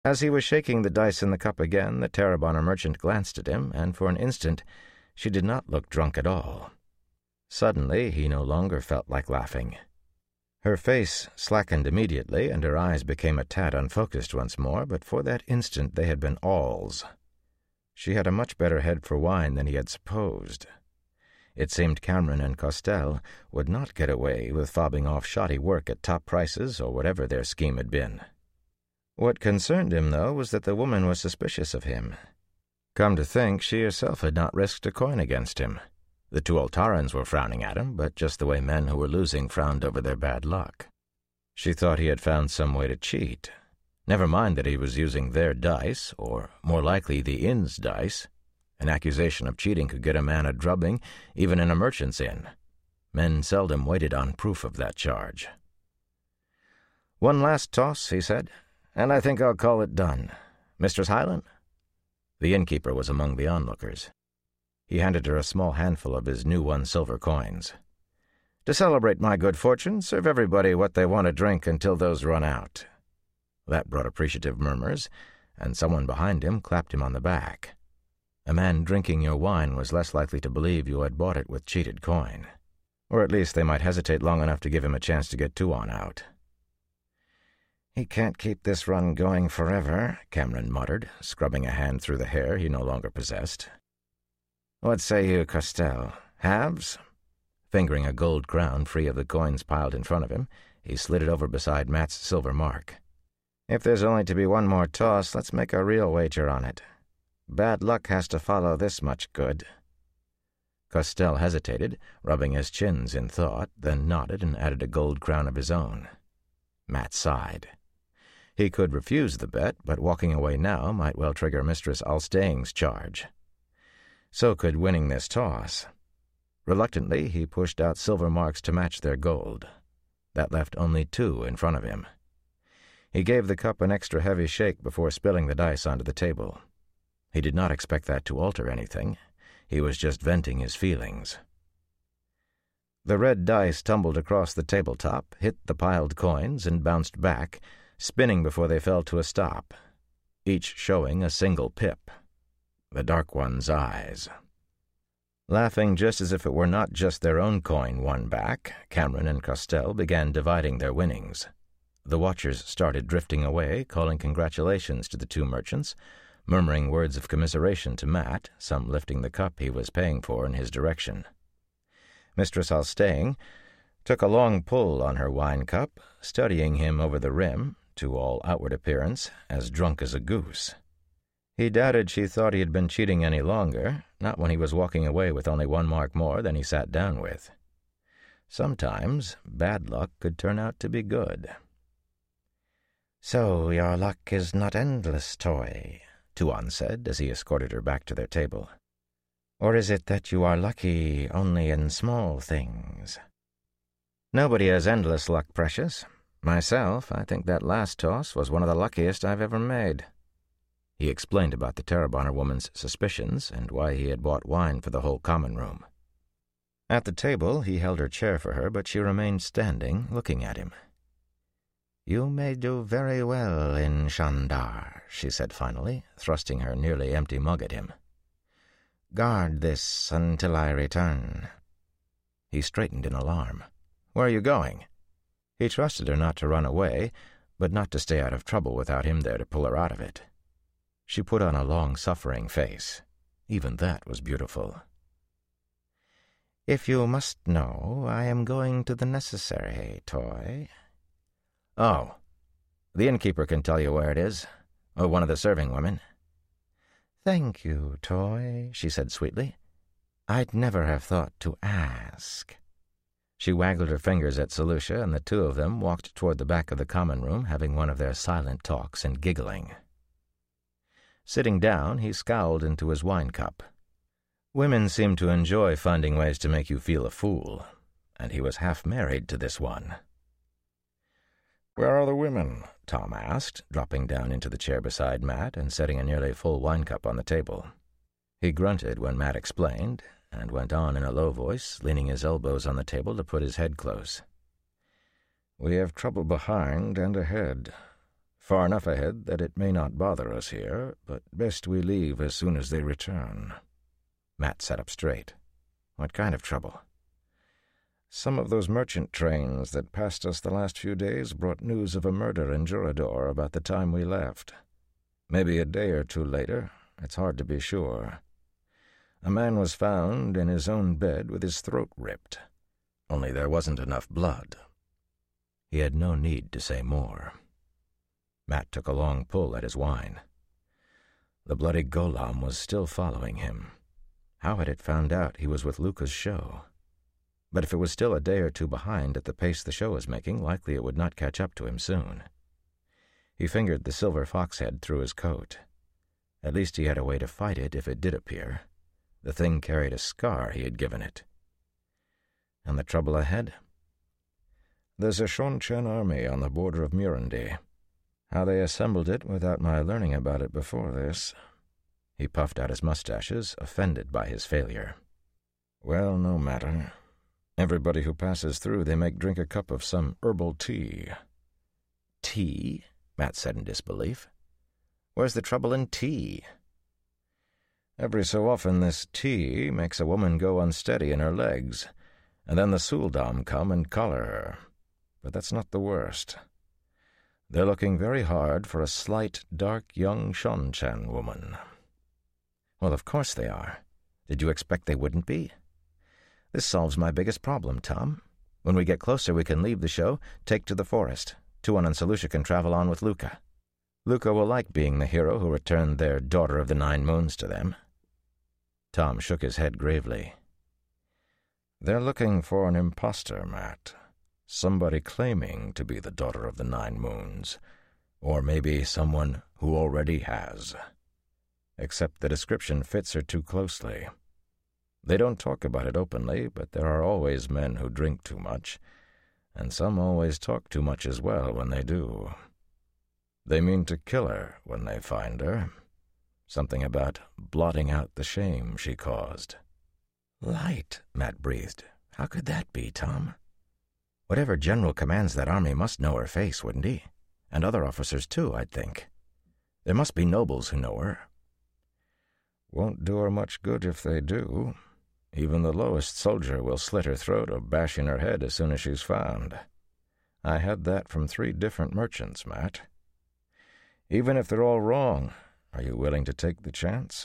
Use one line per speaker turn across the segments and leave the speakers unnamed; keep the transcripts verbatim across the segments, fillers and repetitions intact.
As he was shaking the dice in the cup again, the Tarabana merchant glanced at him, and for an instant she did not look drunk at all. Suddenly he no longer felt like laughing. Her face slackened immediately, and her eyes became a tad unfocused once more, but for that instant they had been alls. She had a much better head for wine than he had supposed. It seemed Cameron and Costelle would not get away with fobbing off shoddy work at top prices or whatever their scheme had been. What concerned him, though, was that the woman was suspicious of him. Come to think, she herself had not risked a coin against him. The two Altarans were frowning at him, but just the way men who were losing frowned over their bad luck. She thought he had found some way to cheat. Never mind that he was using their dice, or more likely the inn's dice. An accusation of cheating could get a man a drubbing, even in a merchant's inn. Men seldom waited on proof of that charge. "One last toss," he said, "and I think I'll call it done. Mistress Hyland?" The innkeeper was among the onlookers. He handed her a small handful of his new-won silver coins. "To celebrate my good fortune, serve everybody what they want to drink until those run out." That brought appreciative murmurs, and someone behind him clapped him on the back. A man drinking your wine was less likely to believe you had bought it with cheated coin. Or at least they might hesitate long enough to give him a chance to get two on out. "He can't keep this run going forever," Cameron muttered, scrubbing a hand through the hair he no longer possessed. "What say you, Costelle? Halves?" Fingering a gold crown free of the coins piled in front of him, he slid it over beside Matt's silver mark. "If there's only to be one more toss, let's make a real wager on it. Bad luck has to follow this much good." Costelle hesitated, rubbing his chins in thought, then nodded and added a gold crown of his own. Matt sighed. He could refuse the bet, but walking away now might well trigger Mistress Alstein's charge. So could winning this toss. Reluctantly, he pushed out silver marks to match their gold. That left only two in front of him. He gave the cup an extra heavy shake before spilling the dice onto the table. He did not expect that to alter anything. He was just venting his feelings. The red dice tumbled across the tabletop, hit the piled coins, and bounced back, spinning before they fell to a stop, each showing a single pip. The Dark One's eyes. Laughing just as if it were not just their own coin won back, Cameron and Costelle began dividing their winnings. The watchers started drifting away, calling congratulations to the two merchants, murmuring words of commiseration to Matt, some lifting the cup he was paying for in his direction. Mistress Alstein took a long pull on her wine cup, studying him over the rim, to all outward appearance, as drunk as a goose. He doubted she thought he had been cheating any longer, not when he was walking away with only one mark more than he sat down with. Sometimes bad luck could turn out to be good. "So your luck is not endless, Toy," Tuan said as he escorted her back to their table. "Or is it that you are lucky only in small things?" "Nobody has endless luck, Precious. Myself, I think that last toss was one of the luckiest I've ever made." He explained about the Tarabana woman's suspicions and why he had bought wine for the whole common room. At the table, he held her chair for her, but she remained standing, looking at him. "You may do very well in Shandar," she said finally, thrusting her nearly empty mug at him. "Guard this until I return." He straightened in alarm. "Where are you going?" He trusted her not to run away, but not to stay out of trouble without him there to pull her out of it. She put on a long-suffering face. Even that was beautiful. "If you must know, I am going to the necessary, Toy." "Oh, the innkeeper can tell you where it is, or one of the serving women." "Thank you, Toy," she said sweetly. "I'd never have thought to ask." She waggled her fingers at Solucia, and the two of them walked toward the back of the common room, having one of their silent talks and giggling. Sitting down, he scowled into his wine cup. Women seemed to enjoy finding ways to make you feel a fool, and he was half married to this one. "Where are the women?" Tom asked, dropping down into the chair beside Matt and setting a nearly full wine cup on the table. He grunted when Matt explained, and went on in a low voice, leaning his elbows on the table to put his head close. "We have trouble behind and ahead. Far enough ahead that it may not bother us here, but best we leave as soon as they return." Matt sat up straight. "What kind of trouble?" "Some of those merchant trains that passed us the last few days brought news of a murder in Jurador about the time we left. Maybe a day or two later. It's hard to be sure. A man was found in his own bed with his throat ripped. Only there wasn't enough blood." He had no need to say more. Matt took a long pull at his wine. The bloody Golem was still following him. How had it found out he was with Luca's show? But if it was still a day or two behind at the pace the show was making, likely it would not catch up to him soon. He fingered the silver fox head through his coat. At least he had a way to fight it if it did appear. The thing carried a scar he had given it. And the trouble ahead? "There's a Shon-Chen army on the border of Murundi. How they assembled it without my learning about it before this." He puffed out his mustaches, offended by his failure. "Well, no matter. Everybody who passes through they make drink a cup of some herbal tea." "Tea?" Matt said in disbelief. "Where's the trouble in tea?" "Every so often this tea makes a woman go unsteady in her legs, and then the Suldam come and collar her. But that's not the worst. They're looking very hard for a slight, dark, young Shon-Chen woman." "Well, of course they are. Did you expect they wouldn't be? This solves my biggest problem, Tom. When we get closer, we can leave the show, take to the forest. Tuon and Selusha can travel on with Luca. Luca will like being the hero who returned their Daughter of the Nine Moons to them." Tom shook his head gravely. "They're looking for an imposter, Matt. Somebody claiming to be the Daughter of the Nine Moons, or maybe someone who already has. Except the description fits her too closely. They don't talk about it openly, but there are always men who drink too much, and some always talk too much as well when they do. They mean to kill her when they find her. Something about blotting out the shame she caused." "Light," Matt breathed. "How could that be, Tom? Whatever general commands that army must know her face, wouldn't he? And other officers, too, I'd think. There must be nobles who know her." "Won't do her much good if they do. Even the lowest soldier will slit her throat or bash in her head as soon as she's found. I had that from three different merchants, Matt. Even if they're all wrong, are you willing to take the chance?"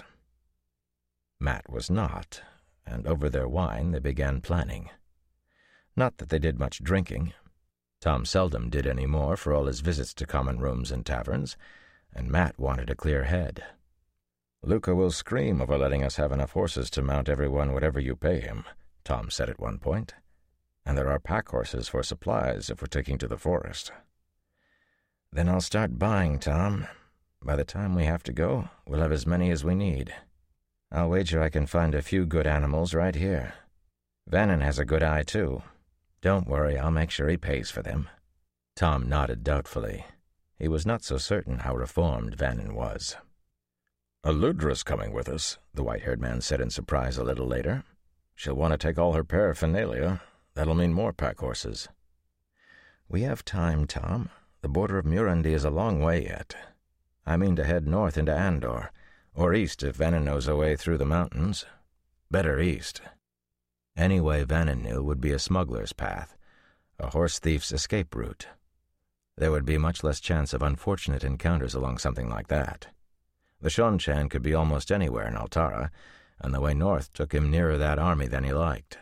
Matt was not, and over their wine they began planning. Not that they did much drinking. Tom seldom did any more for all his visits to common rooms and taverns, and Matt wanted a clear head. "Luca will scream over letting us have enough horses to mount everyone whatever you pay him," Tom said at one point. "And there are pack horses for supplies if we're taking to the forest." "Then I'll start buying, Tom. By the time we have to go, we'll have as many as we need. I'll wager I can find a few good animals right here. Vannon has a good eye, too. Don't worry, I'll make sure he pays for them." Tom nodded doubtfully. He was not so certain how reformed Vannon was. "Eludra's coming with us," the white-haired man said in surprise a little later. "She'll want to take all her paraphernalia. That'll mean more pack horses." "We have time, Tom. The border of Murundi is a long way yet. I mean to head north into Andor, or east if Vannon knows a way through the mountains. Better east. Any way Vannon knew would be a smuggler's path, a horse thief's escape route. There would be much less chance of unfortunate encounters along something like that. The Shon-Chen could be almost anywhere in Altara, and the way north took him nearer that army than he liked.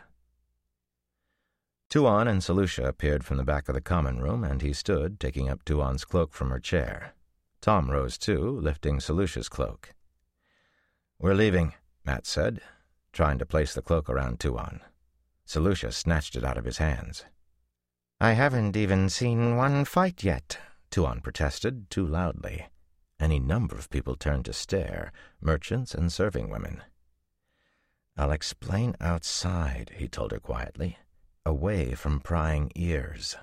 Tuon and Selusha appeared from the back of the common room, and he stood, taking up Tuon's cloak from her chair. Tom rose too, lifting Selusha's cloak. "We're leaving," Matt said, trying to place the cloak around Tuon. Selusha snatched it out of his hands. "I haven't even seen one fight yet," Tuon protested, too loudly. Any number of people turned to stare, merchants and serving women. "I'll explain outside," he told her quietly, "away from prying ears."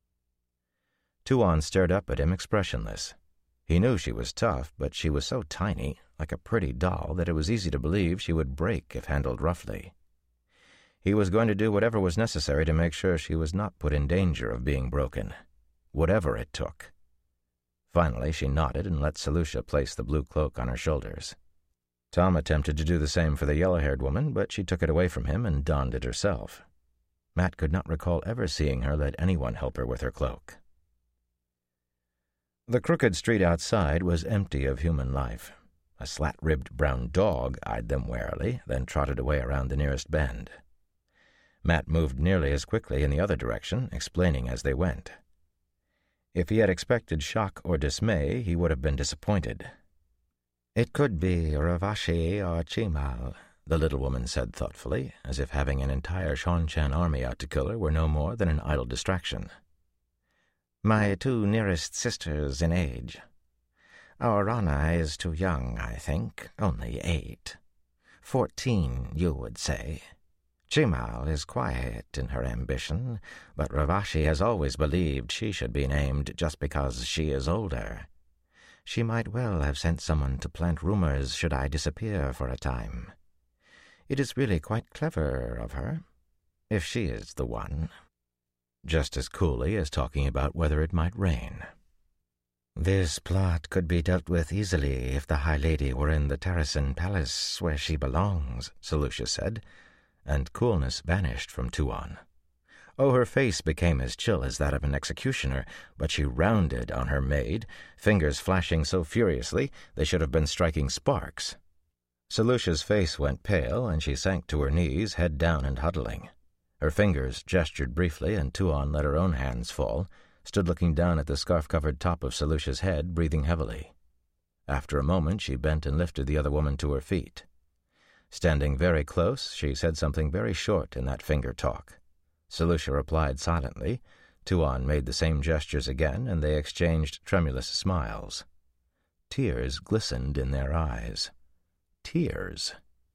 Tuon stared up at him expressionless. He knew she was tough, but she was so tiny, like a pretty doll, that it was easy to believe she would break if handled roughly. He was going to do whatever was necessary to make sure she was not put in danger of being broken, whatever it took. Finally, she nodded and let Solutia place the blue cloak on her shoulders. Tom attempted to do the same for the yellow-haired woman, but she took it away from him and donned it herself. Matt could not recall ever seeing her let anyone help her with her cloak. The crooked street outside was empty of human life. A slat-ribbed brown dog eyed them warily, then trotted away around the nearest bend. Matt moved nearly as quickly in the other direction, explaining as they went. If he had expected shock or dismay, he would have been disappointed. "It could be Ravashi or Chimal," the little woman said thoughtfully, as if having an entire Shanchan army out to kill her were no more than an idle distraction. "My two nearest sisters in age. Our Rana is too young, I think, only eight. Fourteen, you would say. Chimal is quiet in her ambition, but Ravashi has always believed she should be named just because she is older. She might well have sent someone to plant rumors should I disappear for a time. It is really quite clever of her, if she is the one." Just as coolly as talking about whether it might rain. "This plot could be dealt with easily if the High Lady were in the Terrasen Palace where she belongs," Solutia said, and coolness vanished from Tuon. Oh, her face became as chill as that of an executioner, but she rounded on her maid, fingers flashing so furiously they should have been striking sparks. Selutia's face went pale, and she sank to her knees, head down and huddling. Her fingers gestured briefly, and Tuon let her own hands fall, stood looking down at the scarf-covered top of Selutia's head, breathing heavily. After a moment she bent and lifted the other woman to her feet. Standing very close, she said something very short in that finger talk. Solutia replied silently. Tuon made the same gestures again, and they exchanged tremulous smiles. Tears glistened in their eyes. Tears.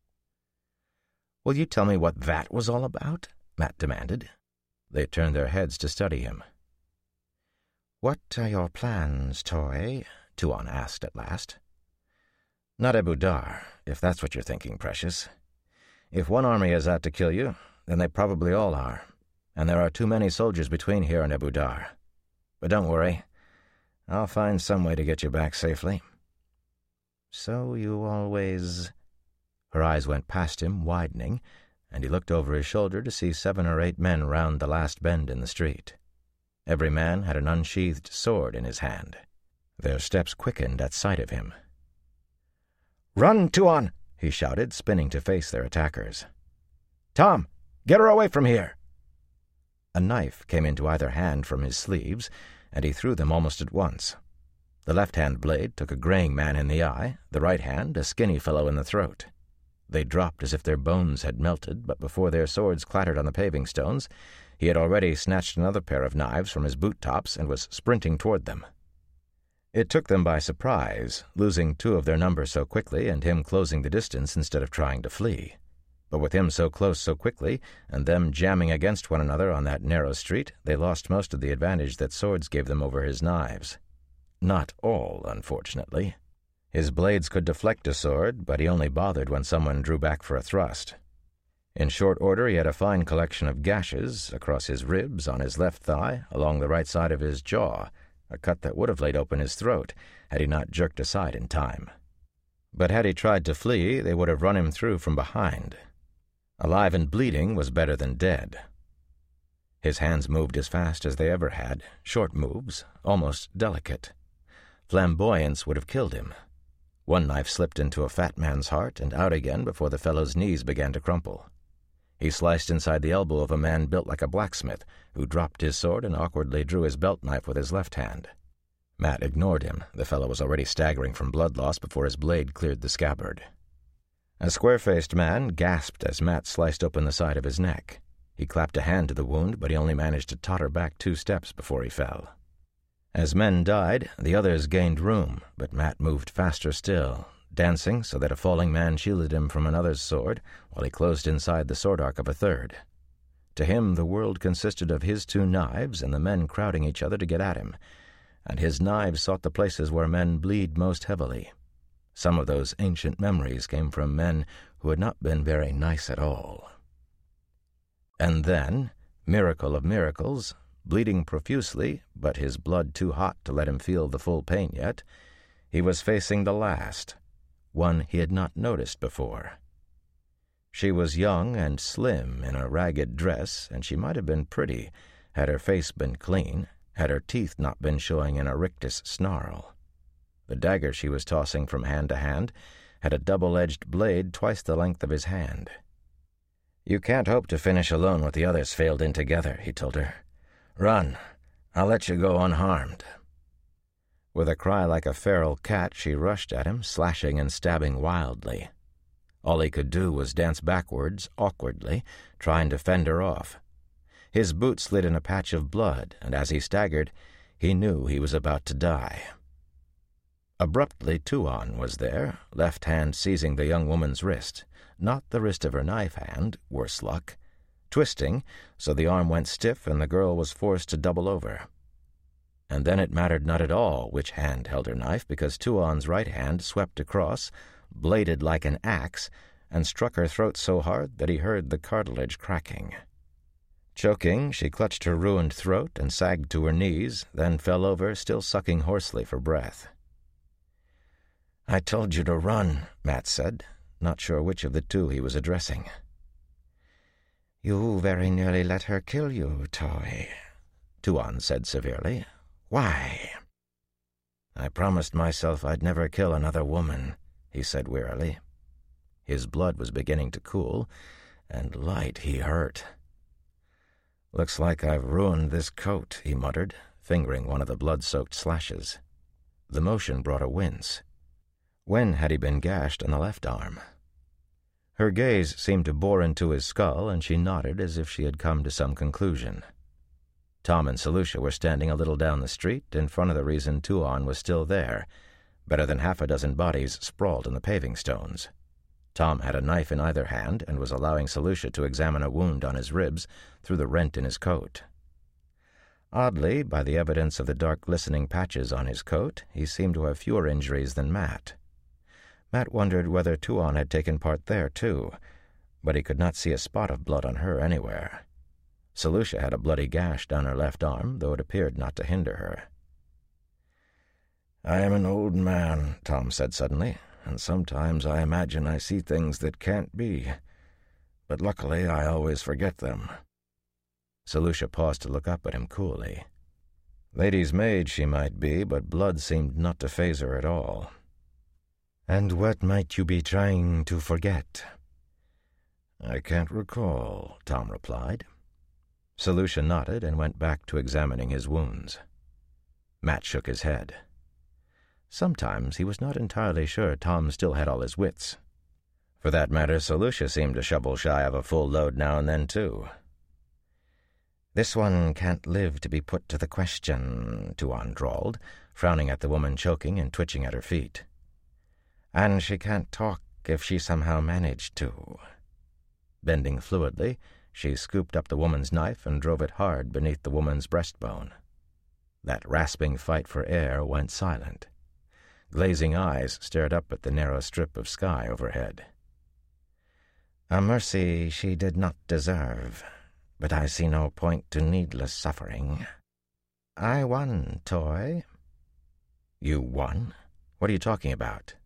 "Will you tell me what that was all about?" Matt demanded. They turned their heads to study him. "What are your plans, Toy?" Tuon asked at last. "Not Abu Dar, if that's what you're thinking, precious. If one army is out to kill you, then they probably all are, and there are too many soldiers between here and Abu Dar. But don't worry, I'll find some way to get you back safely." "So you always—" Her eyes went past him, widening, and he looked over his shoulder to see seven or eight men round the last bend in the street. Every man had an unsheathed sword in his hand. Their steps quickened at sight of him. "Run, Tuon!" he shouted, spinning to face their attackers. "Tom, get her away from here!" A knife came into either hand from his sleeves, and he threw them almost at once. The left-hand blade took a graying man in the eye, the right hand a skinny fellow in the throat. They dropped as if their bones had melted, but before their swords clattered on the paving stones, he had already snatched another pair of knives from his boot-tops and was sprinting toward them. It took them by surprise, losing two of their number so quickly and him closing the distance instead of trying to flee. But with him so close so quickly, and them jamming against one another on that narrow street, they lost most of the advantage that swords gave them over his knives. Not all, unfortunately. His blades could deflect a sword, but he only bothered when someone drew back for a thrust. In short order he had a fine collection of gashes across his ribs, on his left thigh, along the right side of his jaw, a cut that would have laid open his throat had he not jerked aside in time. But had he tried to flee, they would have run him through from behind. Alive and bleeding was better than dead. His hands moved as fast as they ever had, short moves, almost delicate. Flamboyance would have killed him. One knife slipped into a fat man's heart and out again before the fellow's knees began to crumple. He sliced inside the elbow of a man built like a blacksmith, who dropped his sword and awkwardly drew his belt knife with his left hand. Matt ignored him. The fellow was already staggering from blood loss before his blade cleared the scabbard. A square-faced man gasped as Matt sliced open the side of his neck. He clapped a hand to the wound, but he only managed to totter back two steps before he fell. As men died, the others gained room, but Matt moved faster still, dancing so that a falling man shielded him from another's sword, while he closed inside the sword arc of a third. To him the world consisted of his two knives and the men crowding each other to get at him, and his knives sought the places where men bleed most heavily. Some of those ancient memories came from men who had not been very nice at all. And then, miracle of miracles, bleeding profusely, but his blood too hot to let him feel the full pain yet, he was facing the last, one he had not noticed before. She was young and slim in a ragged dress, and she might have been pretty had her face been clean, had her teeth not been showing in a rictus snarl. The dagger she was tossing from hand to hand had a double-edged blade twice the length of his hand. "You can't hope to finish alone what the others failed in together," he told her. "Run. I'll let you go unharmed." With a cry like a feral cat, she rushed at him, slashing and stabbing wildly. All he could do was dance backwards, awkwardly, trying to fend her off. His boot slid in a patch of blood, and as he staggered, he knew he was about to die. Abruptly, Tuon was there, left hand seizing the young woman's wrist, not the wrist of her knife hand, worse luck, twisting, so the arm went stiff and the girl was forced to double over. And then it mattered not at all which hand held her knife, because Tuon's right hand swept across, bladed like an axe, and struck her throat so hard that he heard the cartilage cracking. Choking, she clutched her ruined throat and sagged to her knees, then fell over, still sucking hoarsely for breath. "I told you to run," Mat said, not sure which of the two he was addressing. "You very nearly let her kill you, Toy," Tuon said severely. "Why?" "I promised myself I'd never kill another woman," he said wearily. His blood was beginning to cool, and light he hurt. "Looks like I've ruined this coat," he muttered, fingering one of the blood-soaked slashes. The motion brought a wince. When had he been gashed on the left arm? Her gaze seemed to bore into his skull, and she nodded as if she had come to some conclusion. Tom and Selucia were standing a little down the street, in front of the reason Tuon was still there, better than half a dozen bodies sprawled in the paving stones. Tom had a knife in either hand and was allowing Selucia to examine a wound on his ribs through the rent in his coat. Oddly, by the evidence of the dark glistening patches on his coat, he seemed to have fewer injuries than Mat. Mat wondered whether Tuon had taken part there, too, but he could not see a spot of blood on her anywhere. Selucia had a bloody gash down her left arm, though it appeared not to hinder her. "I am an old man," Tom said suddenly, "and sometimes I imagine I see things that can't be, but luckily I always forget them." Selucia paused to look up at him coolly. Lady's maid she might be, but blood seemed not to faze her at all. "And what might you be trying to forget?" "I can't recall," Tom replied. Selucia nodded and went back to examining his wounds. Mat shook his head. Sometimes he was not entirely sure Tom still had all his wits. For that matter, Selucia seemed a shovel shy of a full load now and then, too. "This one can't live to be put to the question," Tuon drawled, frowning at the woman choking and twitching at her feet. "And she can't talk if she somehow managed to." Bending fluidly, she scooped up the woman's knife and drove it hard beneath the woman's breastbone. That rasping fight for air went silent. Glazing eyes stared up at the narrow strip of sky overhead. "A mercy she did not deserve, but I see no point to needless suffering. I won, Toy." "You won? What are you talking about?"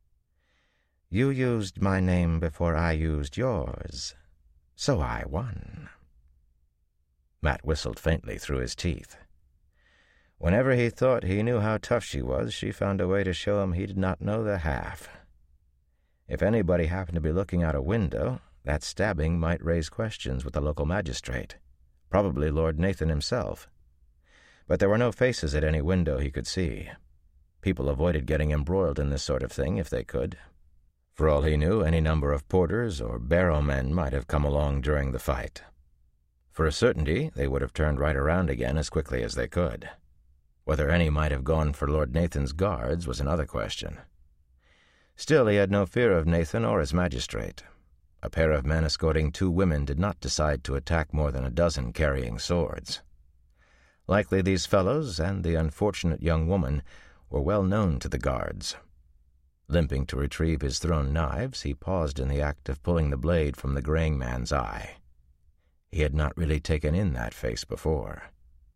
"You used my name before I used yours, so I won." Mat whistled faintly through his teeth. Whenever he thought he knew how tough she was, she found a way to show him he did not know the half. If anybody happened to be looking out a window, that stabbing might raise questions with the local magistrate, probably Lord Nathan himself. But there were no faces at any window he could see. People avoided getting embroiled in this sort of thing if they could. For all he knew, any number of porters or barrowmen might have come along during the fight. For a certainty, they would have turned right around again as quickly as they could. Whether any might have gone for Lord Nathan's guards was another question. Still, he had no fear of Nathan or his magistrate. A pair of men escorting two women did not decide to attack more than a dozen carrying swords. Likely these fellows and the unfortunate young woman were well known to the guards. Limping to retrieve his thrown knives, he paused in the act of pulling the blade from the graying man's eye. He had not really taken in that face before.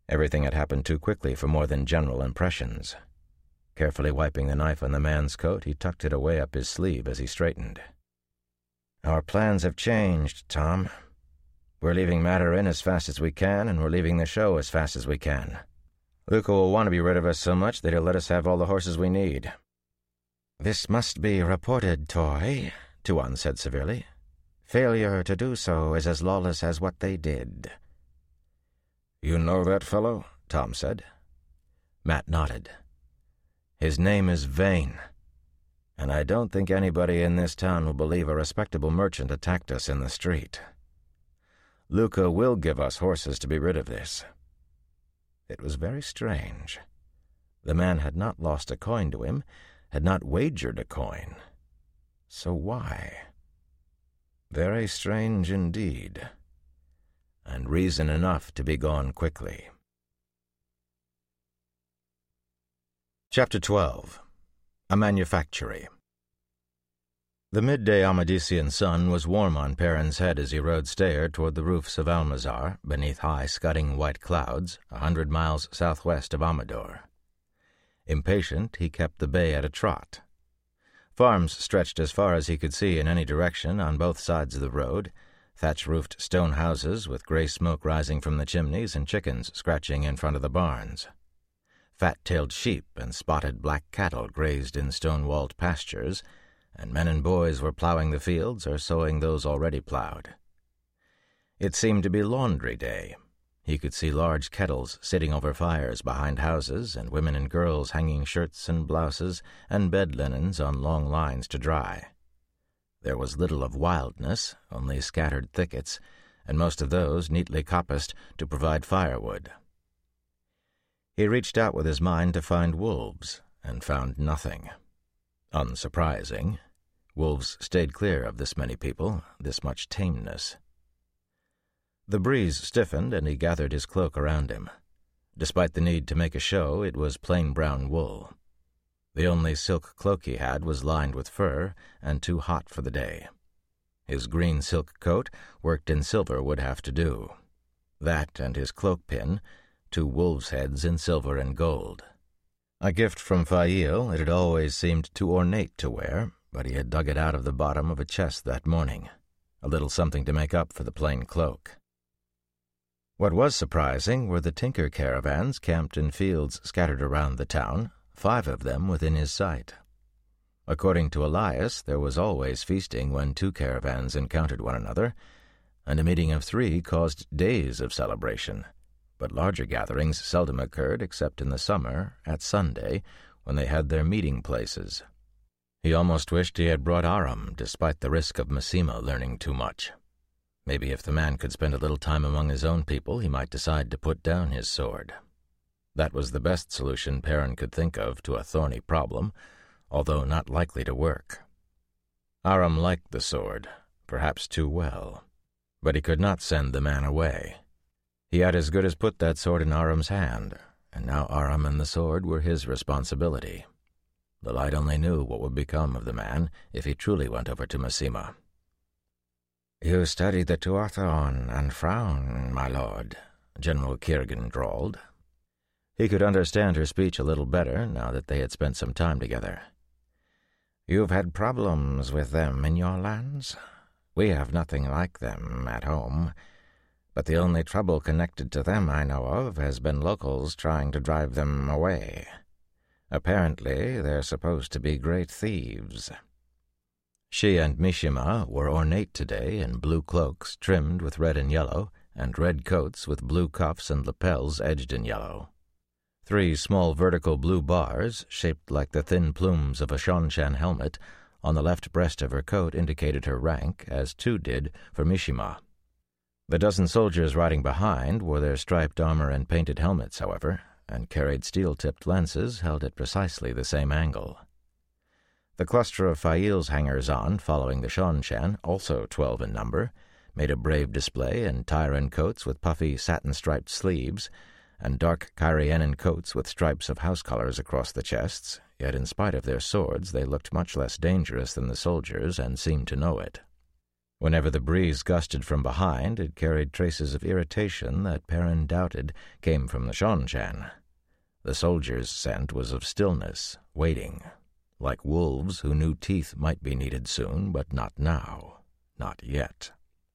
Everything had happened too quickly for more than general impressions. Carefully wiping the knife on the man's coat, he tucked it away up his sleeve as he straightened. "Our plans have changed, Tom. We're leaving matter in as fast as we can, and we're leaving the show as fast as we can. Luca will want to be rid of us so much that he'll let us have all the horses we need." "This must be reported, Toy," Tuan said severely. "Failure to do so is as lawless as what they did."
"You know that fellow?" Tom said.
Matt nodded. "His name is Vane, and I don't think anybody in this town will believe a respectable merchant attacked us in the street. Luca will give us horses to be rid of this." It was very strange. The man had not lost a coin to him, had not wagered a coin. So why? Very strange indeed, and reason enough to be gone quickly. Chapter twelve. A Manufactory. The midday Amadisian sun was warm on Perrin's head as he rode Stayer toward the roofs of Almazar, beneath high, scudding white clouds, a hundred miles southwest of Amador. Impatient, he kept the bay at a trot. Farms stretched as far as he could see in any direction on both sides of the road, thatch-roofed stone houses with gray smoke rising from the chimneys and chickens scratching in front of the barns. Fat-tailed sheep and spotted black cattle grazed in stone-walled pastures, and men and boys were plowing the fields or sowing those already plowed. It seemed to be laundry day. He could see large kettles sitting over fires behind houses, and women and girls hanging shirts and blouses and bed linens on long lines to dry. There was little of wildness, only scattered thickets, and most of those neatly coppiced to provide firewood. He reached out with his mind to find wolves, and found nothing. Unsurprising. Wolves stayed clear of this many people, this much tameness. The breeze stiffened, and he gathered his cloak around him. Despite the need to make a show, it was plain brown wool. The only silk cloak he had was lined with fur, and too hot for the day. His green silk coat, worked in silver, would have to do. That and his cloak pin, two wolves' heads in silver and gold. A gift from Fail, it had always seemed too ornate to wear, but he had dug it out of the bottom of a chest that morning, a little something to make up for the plain cloak. What was surprising were the tinker caravans camped in fields scattered around the town, five of them within his sight. According to Elias, there was always feasting when two caravans encountered one another, and a meeting of three caused days of celebration, but larger gatherings seldom occurred except in the summer, at Sunday, when they had their meeting places. He almost wished he had brought Aram, despite the risk of Massima learning too much. Maybe if the man could spend a little time among his own people, he might decide to put down his sword. That was the best solution Perrin could think of to a thorny problem, although not likely to work. Aram liked the sword, perhaps too well, but he could not send the man away. He had as good as put that sword in Aram's hand, and now Aram and the sword were his responsibility. The light only knew what would become of the man if he truly went over to Massima. "You studied the Tuathon and frown, my lord," General Kiergan drawled. He could understand her speech a little better now that they had spent some time together. "You've had problems with them in your lands? We have nothing like them at home, but the only trouble connected to them I know of has been locals trying to drive them away. Apparently, they're supposed to be great thieves." She and Mishima were ornate today in blue cloaks trimmed with red and yellow, and red coats with blue cuffs and lapels edged in yellow. Three small vertical blue bars, shaped like the thin plumes of a Shanshan helmet, on the left breast of her coat indicated her rank, as two did for Mishima. The dozen soldiers riding behind wore their striped armor and painted helmets, however, and carried steel-tipped lances held at precisely the same angle. The cluster of Fail's hangers-on following the Shanshan, also twelve in number, made a brave display in Tyran coats with puffy satin-striped sleeves, and dark Kyrianan coats with stripes of house colors across the chests, yet in spite of their swords they looked much less dangerous than the soldiers and seemed to know it. Whenever the breeze gusted from behind, it carried traces of irritation that Perrin doubted came from the Seanchan. The soldiers' scent was of stillness, waiting, like wolves who knew teeth might be needed soon, but not now, not yet.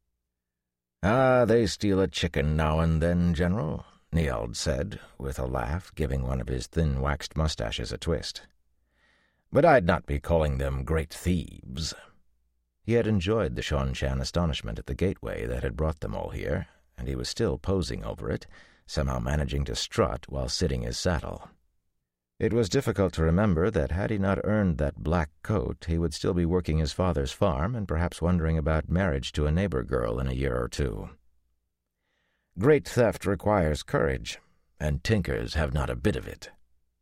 "Ah, they steal a chicken now and then, General," Nield said, with a laugh, giving one of his thin waxed mustaches a twist. "But I'd not be calling them great thieves." He had enjoyed the Seanchan astonishment at the gateway that had brought them all here, and he was still posing over it, somehow managing to strut while sitting his saddle. It was difficult to remember that had he not earned that black coat, he would still be working his father's farm and perhaps wondering about marriage to a neighbor girl in a year or two. Great theft requires courage, and tinkers have not a bit of it.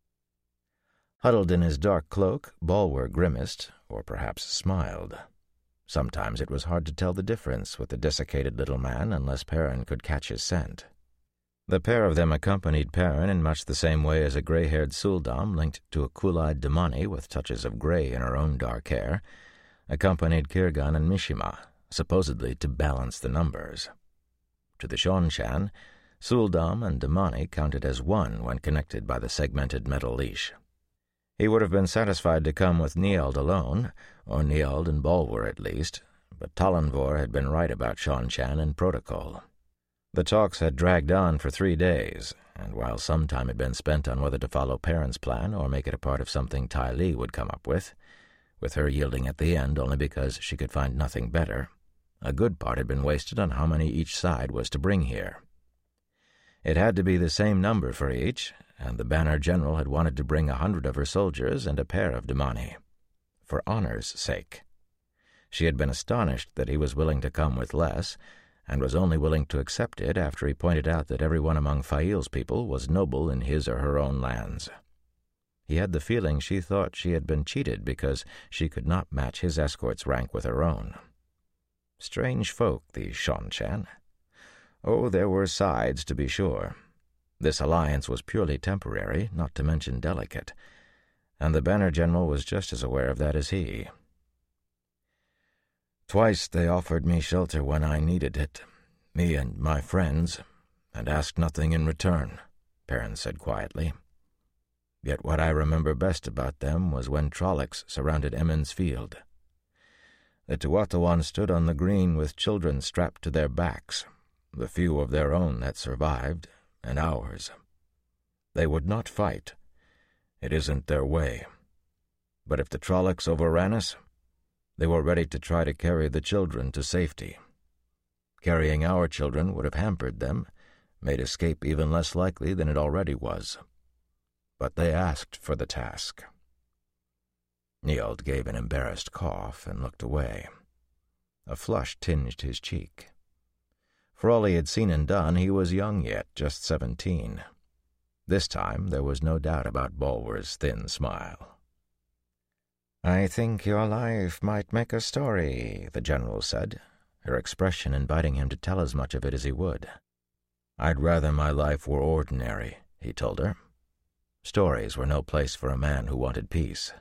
Huddled in his dark cloak, Bulwer grimaced, or perhaps smiled. Sometimes it was hard to tell the difference with the desiccated little man unless Perrin could catch his scent. The pair of them accompanied Perrin in much the same way as a gray-haired Suldam linked to a cool-eyed Damani with touches of gray in her own dark hair, accompanied Kirgan and Mishima, supposedly to balance the numbers. To the Seanchan, Suldam and Damani counted as one when connected by the segmented metal leash. He would have been satisfied to come with Nield alone, or Nield and Bulwer at least, but Talanvor had been right about Seanchan and protocol. The talks had dragged on for three days, and while some time had been spent on whether to follow Perrin's plan or make it a part of something Ty Lee would come up with, with her yielding at the end only because she could find nothing better, a good part had been wasted on how many each side was to bring here. It had to be the same number for each, and the Banner General had wanted to bring a hundred of her soldiers and a pair of Damani, for honor's sake. She had been astonished that he was willing to come with less, and was only willing to accept it after he pointed out that everyone among Fail's people was noble in his or her own lands. He had the feeling she thought she had been cheated because she could not match his escort's rank with her own. Strange folk, these Seanchan. Oh, there were sides, to be sure. This alliance was purely temporary, not to mention delicate, and the Banner General was just as aware of that as he. "Twice they offered me shelter when I needed it, me and my friends, and asked nothing in return," Perrin said quietly. "Yet what I remember best about them was when Trollocs surrounded Emond's Field. The Tuathawan stood on the green with children strapped to their backs, the few of their own that survived, and ours. They would not fight. It isn't their way. But if the Trollocs overran us, they were ready to try to carry the children to safety. Carrying our children would have hampered them, made escape even less likely than it already was. But they asked for the task." Nield gave an embarrassed cough and looked away. A flush tinged his cheek. For all he had seen and done, he was young yet, just seventeen. This time there was no doubt about Bulwer's thin smile. "I think your life might make a story," the General said, her expression inviting him to tell as much of it as he would. "I'd rather my life were ordinary," he told her. Stories were no place for a man who wanted peace.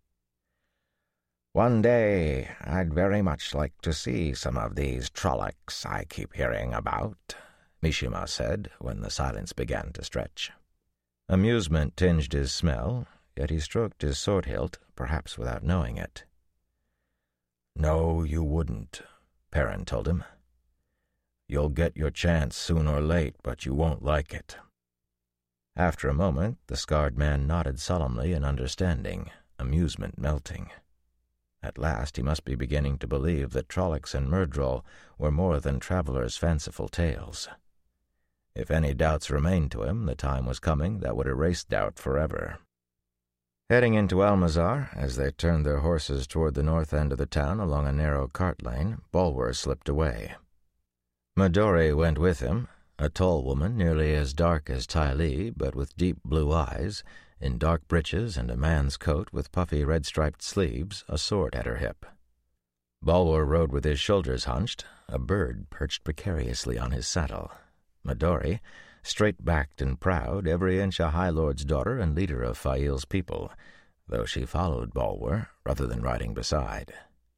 "One day I'd very much like to see some of these Trollocs I keep hearing about," Mishima said when the silence began to stretch. Amusement tinged his smell, yet he stroked his sword hilt, perhaps without knowing it. "No, you wouldn't," Perrin told him. "You'll get your chance soon or late, but you won't like it." After a moment, the scarred man nodded solemnly in understanding, amusement melting. At last he must be beginning to believe that Trollocs and Myrddraal were more than travelers' fanciful tales. If any doubts remained to him, the time was coming that would erase doubt forever. Heading into Almazar, as they turned their horses toward the north end of the town along a narrow cart lane, Bulwer slipped away. Midori went with him, a tall woman nearly as dark as Ty Lee, but with deep blue eyes, in dark breeches and a man's coat with puffy red-striped sleeves, a sword at her hip. Bulwer rode with his shoulders hunched, a bird perched precariously on his saddle. Midori, straight-backed and proud, every inch a High Lord's daughter and leader of Fail's people, though she followed Bulwer rather than riding beside.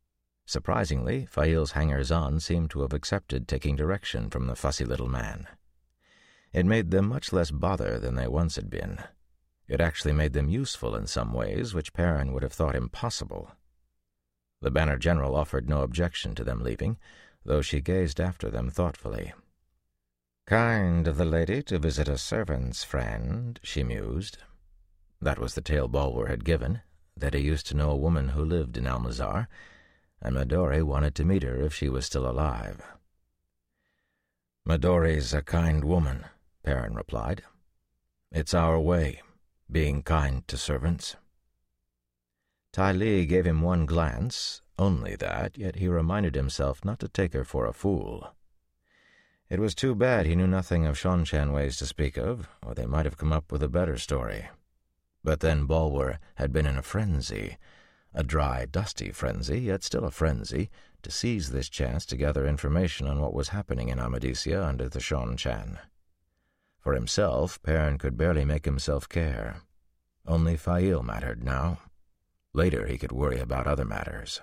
Surprisingly, Fail's hangers-on seemed to have accepted taking direction from the fussy little man. It made them much less bother than they once had been. It actually made them useful in some ways which Perrin would have thought impossible. The Banner General offered no objection to them leaving, though she gazed after them thoughtfully. "Kind of the lady to visit a servant's friend," she mused. That was the tale Bulwer had given, that he used to know a woman who lived in Almazar, and Midori wanted to meet her if she was still alive. "Midori's a kind woman," Perrin replied. "It's our way, being kind to servants." Ty Lee gave him one glance, only that, yet he reminded himself not to take her for a fool. It was too bad he knew nothing of Shonchan ways to speak of, or they might have come up with a better story. But then Bulwer had been in a frenzy, a dry, dusty frenzy, yet still a frenzy, to seize this chance to gather information on what was happening in Amadisia under the Shonchan. For himself, Perrin could barely make himself care. Only Fail mattered now. Later he could worry about other matters.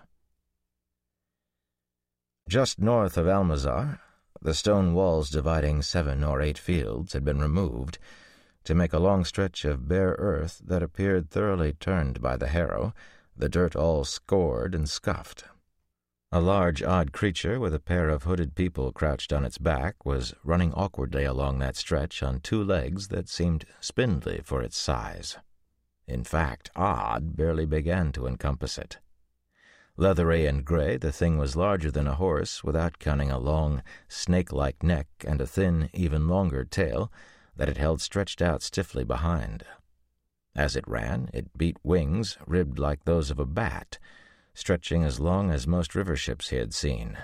Just north of Almazar, the stone walls dividing seven or eight fields had been removed to make a long stretch of bare earth that appeared thoroughly turned by the harrow, the dirt all scored and scuffed. A large, odd creature with a pair of hooded people crouched on its back was running awkwardly along that stretch on two legs that seemed spindly for its size. In fact, odd barely began to encompass it. Leathery and gray, the thing was larger than a horse, without counting a long, snake-like neck and a thin, even longer tail that it held stretched out stiffly behind. As it ran, it beat wings ribbed like those of a bat, stretching as long as most river ships he had seen.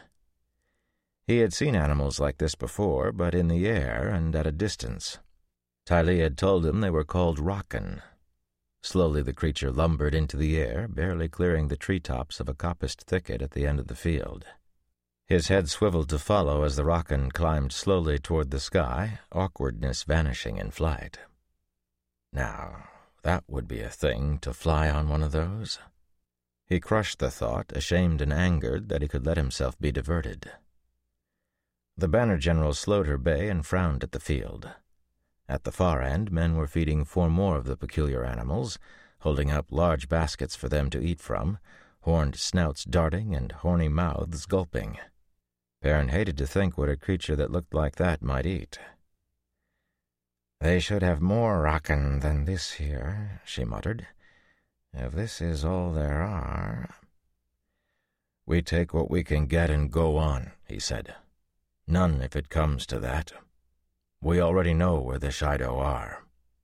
He had seen animals like this before, but in the air and at a distance. Ty Lee had told him they were called Rakan. Slowly the creature lumbered into the air, barely clearing the treetops of a coppiced thicket at the end of the field. His head swiveled to follow as the Rakan climbed slowly toward the sky, awkwardness vanishing in flight. Now, that would be a thing, to fly on one of those. He crushed the thought, ashamed and angered that he could let himself be diverted. The Banner General slowed her bay and frowned at the field. At the far end, men were feeding four more of the peculiar animals, holding up large baskets for them to eat from, horned snouts darting and horny mouths gulping. Perrin hated to think what a creature that looked like that might eat. "They should have more Rakan than this here," she muttered. "If this is all there are—" "We take what we can get and go on," he said. "None if it comes to that. We already know where the Shaido are."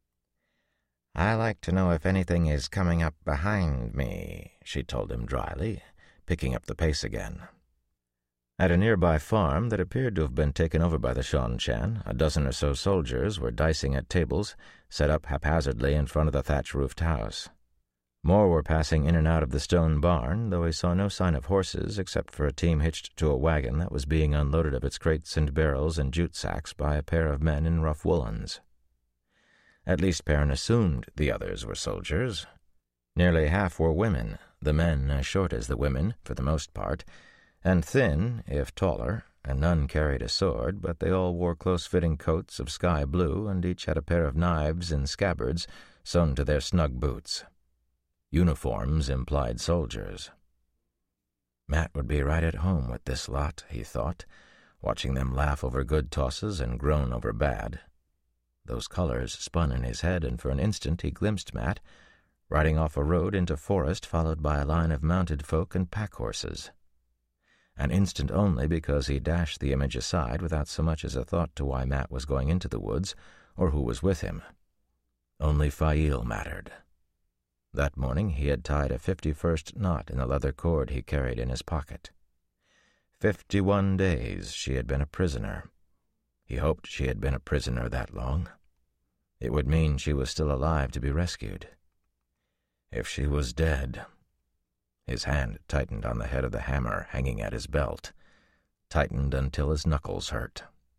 "I like to know if anything is coming up behind me," she told him dryly, picking up the pace again. At a nearby farm that appeared to have been taken over by the Shonchan, a dozen or so soldiers were dicing at tables set up haphazardly in front of the thatch-roofed house. More were passing in and out of the stone barn, though he saw no sign of horses except for a team hitched to a wagon that was being unloaded of its crates and barrels and jute sacks by a pair of men in rough woolens. At least Perrin assumed the others were soldiers. Nearly half were women, the men as short as the women, for the most part, and thin, if taller, and none carried a sword, but they all wore close-fitting coats of sky blue, and each had a pair of knives in scabbards sewn to their snug boots. Uniforms implied soldiers. Matt would be right at home with this lot, he thought, watching them laugh over good tosses and groan over bad. Those colors spun in his head, and for an instant he glimpsed Matt, riding off a road into forest followed by a line of mounted folk and pack-horses. An instant only, because he dashed the image aside without so much as a thought to why Matt was going into the woods, or who was with him. Only Fail mattered. That morning he had tied a fifty-first knot in the leather cord he carried in his pocket. Fifty-one days she had been a prisoner. He hoped she had been a prisoner that long. It would mean she was still alive to be rescued. If she was dead... His hand tightened on the head of the hammer hanging at his belt, tightened until his knuckles hurt.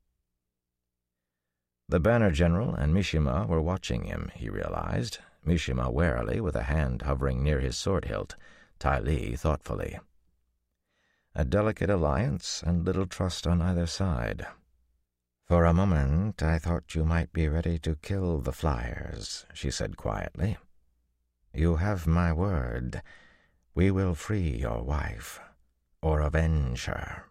The Banner General and Mishima were watching him, he realized, Mishima warily with a hand hovering near his sword hilt, Ty Lee thoughtfully. A delicate alliance and little trust on either side. "For a moment I thought you might be ready to kill the flyers," she said quietly. "You have my word. We will free your wife, or avenge her."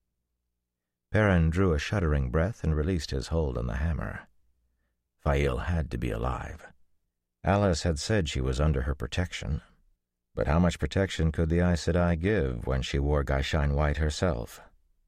Perrin drew a shuddering breath and released his hold on the hammer. Fail had to be alive. Alice had said she was under her protection. But how much protection could the Aes Sedai give when she wore Gai'Shain white herself?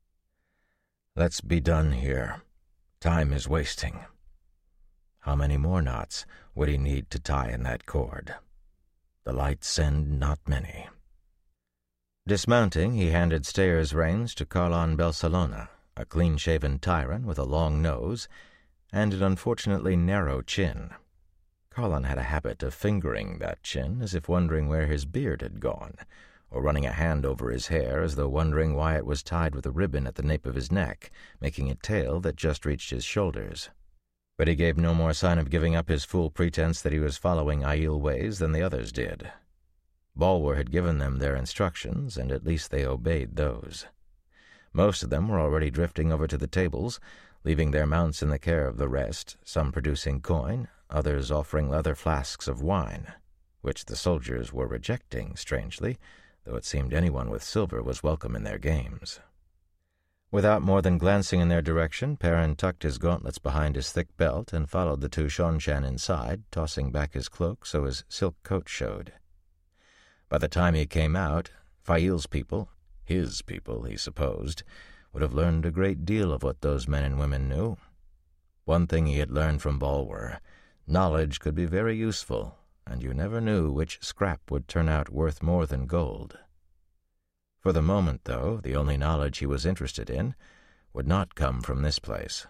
"Let's be done here. Time is wasting." How many more knots would he need to tie in that cord? The lights send not many. Dismounting, he handed Stayer's reins to Carlon Belsalona, a clean-shaven Tyrant with a long nose and an unfortunately narrow chin. Carlon had a habit of fingering that chin as if wondering where his beard had gone, or running a hand over his hair as though wondering why it was tied with a ribbon at the nape of his neck, making a tail that just reached his shoulders. But he gave no more sign of giving up his fool pretense that he was following Aiel ways than the others did. Balwar had given them their instructions, and at least they obeyed those. Most of them were already drifting over to the tables, leaving their mounts in the care of the rest, some producing coin, others offering leather flasks of wine, which the soldiers were rejecting, strangely, though it seemed anyone with silver was welcome in their games. Without more than glancing in their direction, Perrin tucked his gauntlets behind his thick belt and followed the two Seanchan inside, tossing back his cloak so his silk coat showed. By the time he came out, Fail's people, his people, he supposed, would have learned a great deal of what those men and women knew. One thing he had learned from Balwar: knowledge could be very useful, and you never knew which scrap would turn out worth more than gold. For the moment, though, the only knowledge he was interested in would not come from this place.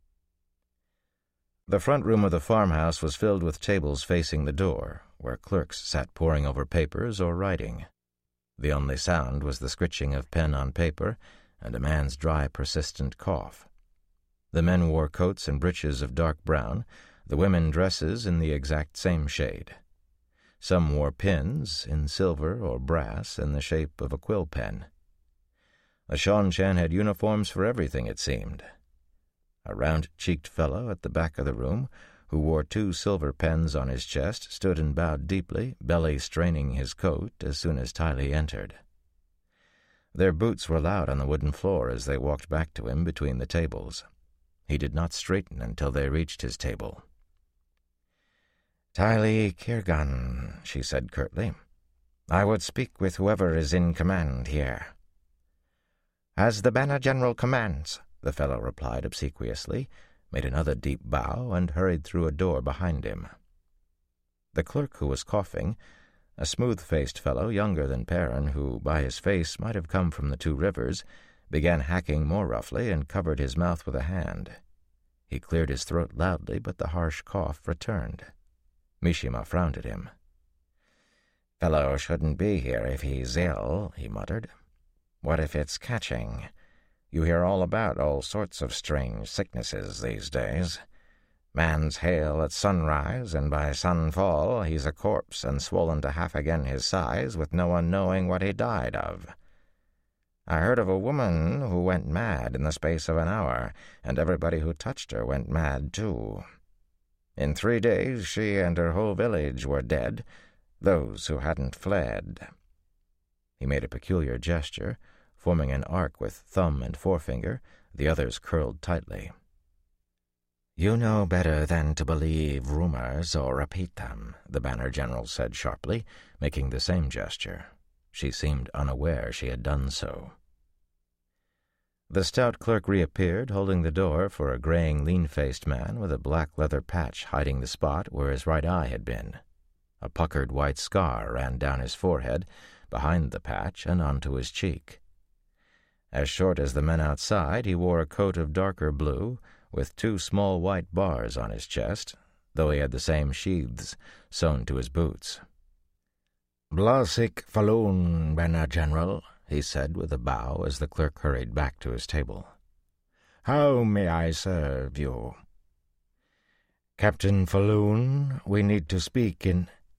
The front room of the farmhouse was filled with tables facing the door, where clerks sat poring over papers or writing. The only sound was the scritching of pen on paper and a man's dry, persistent cough. The men wore coats and breeches of dark brown, the women dresses in the exact same shade. Some wore pins, in silver or brass, in the shape of a quill pen. The Seanchan had uniforms for everything, it seemed. A round-cheeked fellow at the back of the room, who wore two silver pens on his chest, stood and bowed deeply, belly straining his coat as soon as Tylee entered. Their boots were loud on the wooden floor as they walked back to him between the tables. He did not straighten until they reached his table. "Tylee Kirgan," she said curtly. "I would speak with whoever is in command here." "As the Banner General commands," the fellow replied obsequiously, made another deep bow, and hurried through a door behind him. The clerk who was coughing, a smooth-faced fellow younger than Perrin, who by his face might have come from the Two Rivers, began hacking more roughly and covered his mouth with a hand. He cleared his throat loudly, but the harsh cough returned. Mishima frowned at him. "Fellow shouldn't be here if he's ill," he muttered. "What if it's catching? You hear all about all sorts of strange sicknesses these days. Man's hale at sunrise, and by sunfall he's a corpse and swollen to half again his size, with no one knowing what he died of. I heard of a woman who went mad in the space of an hour, and everybody who touched her went mad too. In three days she and her whole village were dead, those who hadn't fled." He made a peculiar gesture, forming an arc with thumb and forefinger, the others curled tightly. "You know better than to believe rumors or repeat them," the Banner General said sharply, making the same gesture. She seemed unaware she had done so. The stout clerk reappeared, holding the door for a graying, lean-faced man with a black leather patch hiding the spot where his right eye had been. A puckered white scar ran down his forehead, behind the patch, and onto his cheek. As short as the men outside, he wore a coat of darker blue, with two small white bars on his chest, though he had the same sheaths sewn to his boots. "Blasik Falun, Banner General," he said with a bow as the clerk hurried back to his table. "How may I serve you?" "Captain Falun, we need to speak in—"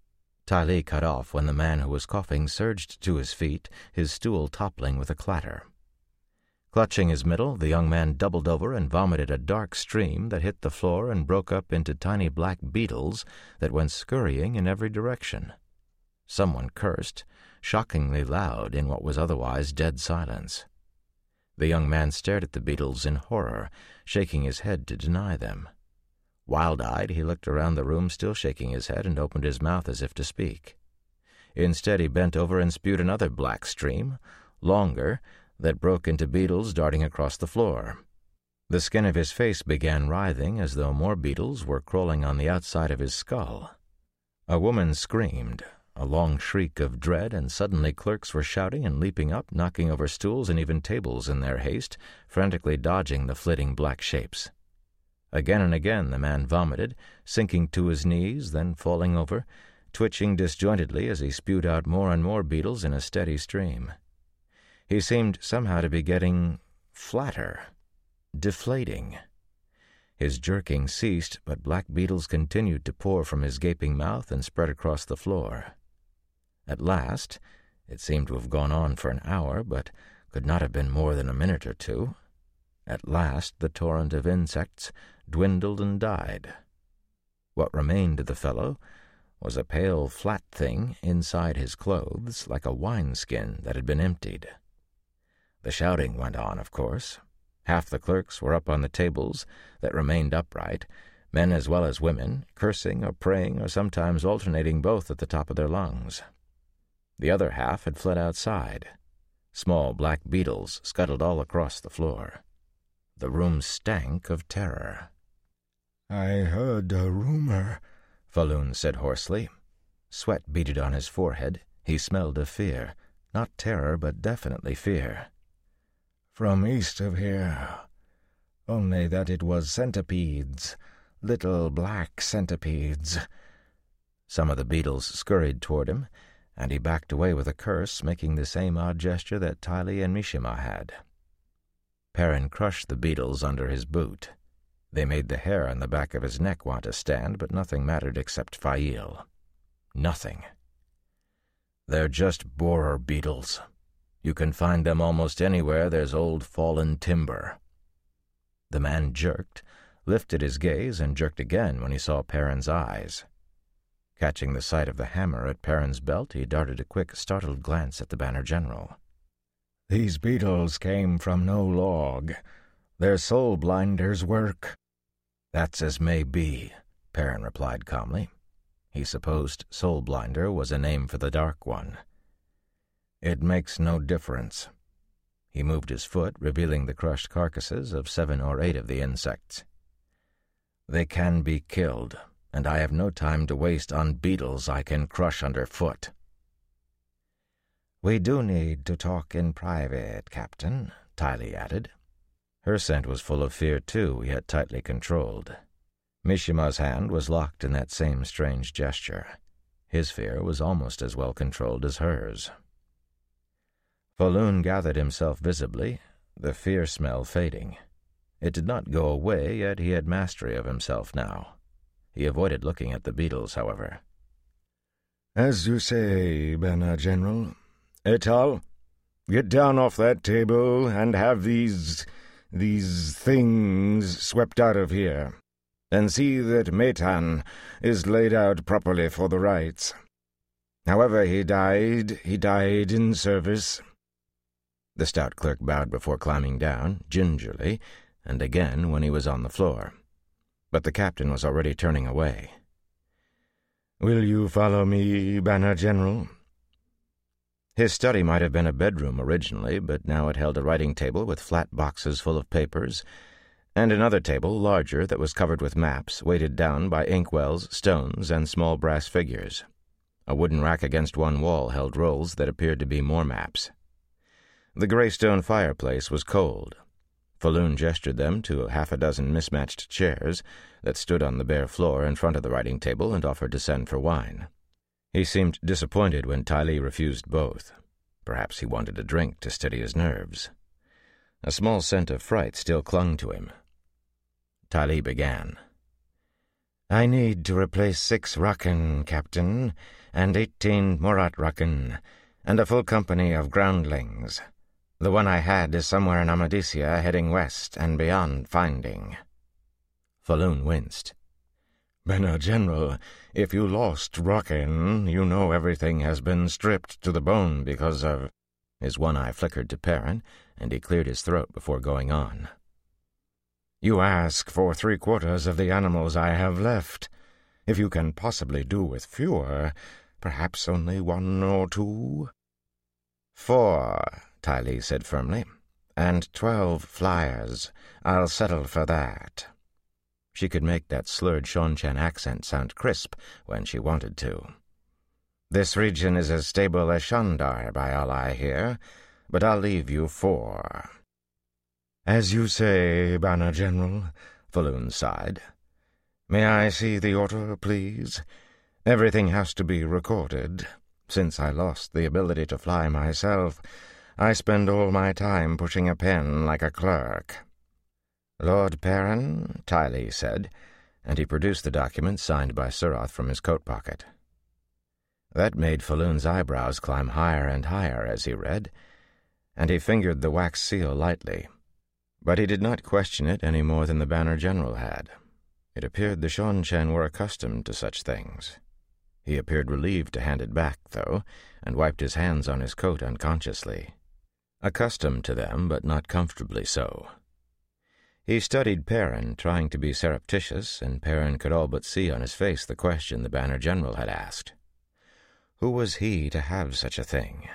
Ty Lee cut off when the man who was coughing surged to his feet, his stool toppling with a clatter. Clutching his middle, the young man doubled over and vomited a dark stream that hit the floor and broke up into tiny black beetles that went scurrying in every direction. Someone cursed, shockingly loud in what was otherwise dead silence. The young man stared at the beetles in horror, shaking his head to deny them. Wild-eyed, he looked around the room, still shaking his head, and opened his mouth as if to speak. Instead, he bent over and spewed another black stream, longer, that broke into beetles darting across the floor. The skin of his face began writhing as though more beetles were crawling on the outside of his skull. A woman screamed, a long shriek of dread, and suddenly clerks were shouting and leaping up, knocking over stools and even tables in their haste, frantically dodging the flitting black shapes. Again and again the man vomited, sinking to his knees, then falling over, twitching disjointedly as he spewed out more and more beetles in a steady stream. He seemed somehow to be getting flatter, deflating. His jerking ceased, but black beetles continued to pour from his gaping mouth and spread across the floor. At last, it seemed to have gone on for an hour, but could not have been more than a minute or two. At last the torrent of insects dwindled and died. What remained of the fellow was a pale, flat thing inside his clothes, like a wineskin that had been emptied. The shouting went on, of course. Half the clerks were up on the tables that remained upright, men as well as women, cursing or praying or sometimes alternating both at the top of their lungs. The other half had fled outside. Small black beetles scuttled all across the floor. The room stank of terror.
"I heard a rumor,"
Falloon said hoarsely. Sweat beaded on his forehead. He smelled of fear. Not terror, but definitely fear.
"From east of here. Only that it was centipedes, little black centipedes."
Some of the beetles scurried toward him, and he backed away with a curse, making the same odd gesture that Ty Lee and Mishima had. Perrin crushed the beetles under his boot. They made the hair on the back of his neck want to stand, but nothing mattered except Fail. Nothing. "They're just borer beetles. You can find them almost anywhere there's old fallen timber." The man jerked, lifted his gaze, and jerked again when he saw Perrin's eyes. Catching the sight of the hammer at Perrin's belt, he darted a quick, startled glance at the Banner General.
"These beetles came from no log. They're soul blinders' work."
"That's as may be," Perrin replied calmly. He supposed Soul Blinder was a name for the Dark One. "It makes no difference." He moved his foot, revealing the crushed carcasses of seven or eight of the insects. "They can be killed, and I have no time to waste on beetles I can crush underfoot."
"We do need to talk in private, Captain," Ty Lee added.
Her scent was full of fear, too, yet tightly controlled. Mishima's hand was locked in that same strange gesture. His fear was almost as well controlled as hers. Falloon gathered himself visibly, the fear smell fading. It did not go away, yet he had mastery of himself now. He avoided looking at the beetles, however.
"As you say, Banner General. Etal, get down off that table and have these... these things swept out of here. And see that Metan is laid out properly for the rites. However he died, he died in service."
The stout clerk bowed before climbing down, gingerly, and again when he was on the floor. But the captain was already turning away.
"Will you follow me, Banner General?"
His study might have been a bedroom originally, but now it held a writing table with flat boxes full of papers, and another table, larger, that was covered with maps, weighted down by inkwells, stones, and small brass figures. A wooden rack against one wall held rolls that appeared to be more maps. The gray stone fireplace was cold. Falloon gestured them to half a dozen mismatched chairs that stood on the bare floor in front of the writing table and offered to send for wine. He seemed disappointed when Ty Lee refused both. Perhaps he wanted a drink to steady his nerves. A small scent of fright still clung to him. Ty Lee began. I need to replace six Rakan, Captain, and eighteen Morat Rakan, and a full company of groundlings. The one I had is somewhere in Amadisia, heading west and beyond finding." Falun winced. "Bena General, if you lost Rakan, you know everything has been stripped to the bone because of—" His one eye flickered to Perrin, and he cleared his throat before going on. "You ask for three-quarters of the animals I have left. If you can possibly do with fewer, perhaps only one or two?" "Four," Ty Lee said firmly, "and twelve flyers. I'll settle for that." She could make that slurred Seanchan accent sound crisp when she wanted to. "This region is as stable as Shandar, by all I hear, but I'll leave you four." "As you say, Bana General," Falun sighed. "May I see the order, please? Everything has to be recorded. Since I lost the ability to fly myself, I spend all my time pushing a pen like a clerk." "Lord Perrin," Ty Lee said, and he produced the document signed by Suroth from his coat pocket. That made Falun's eyebrows climb higher and higher as he read, and he fingered the wax seal lightly. But he did not question it any more than the Banner General had. It appeared the Seanchan were accustomed to such things. He appeared relieved to hand it back, though, and wiped his hands on his coat unconsciously. Accustomed to them, but not comfortably so. He studied Perrin, trying to be surreptitious, and Perrin could all but see on his face the question the Banner General had asked. Who was he to have such a thing?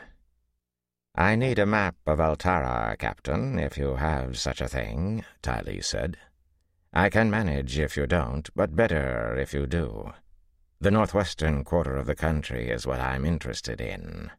"I need a map of Altara, Captain, if you have such a thing," Ty Lee said. "I can manage if you don't, but better if you do. The northwestern quarter of the country is what I'm interested in."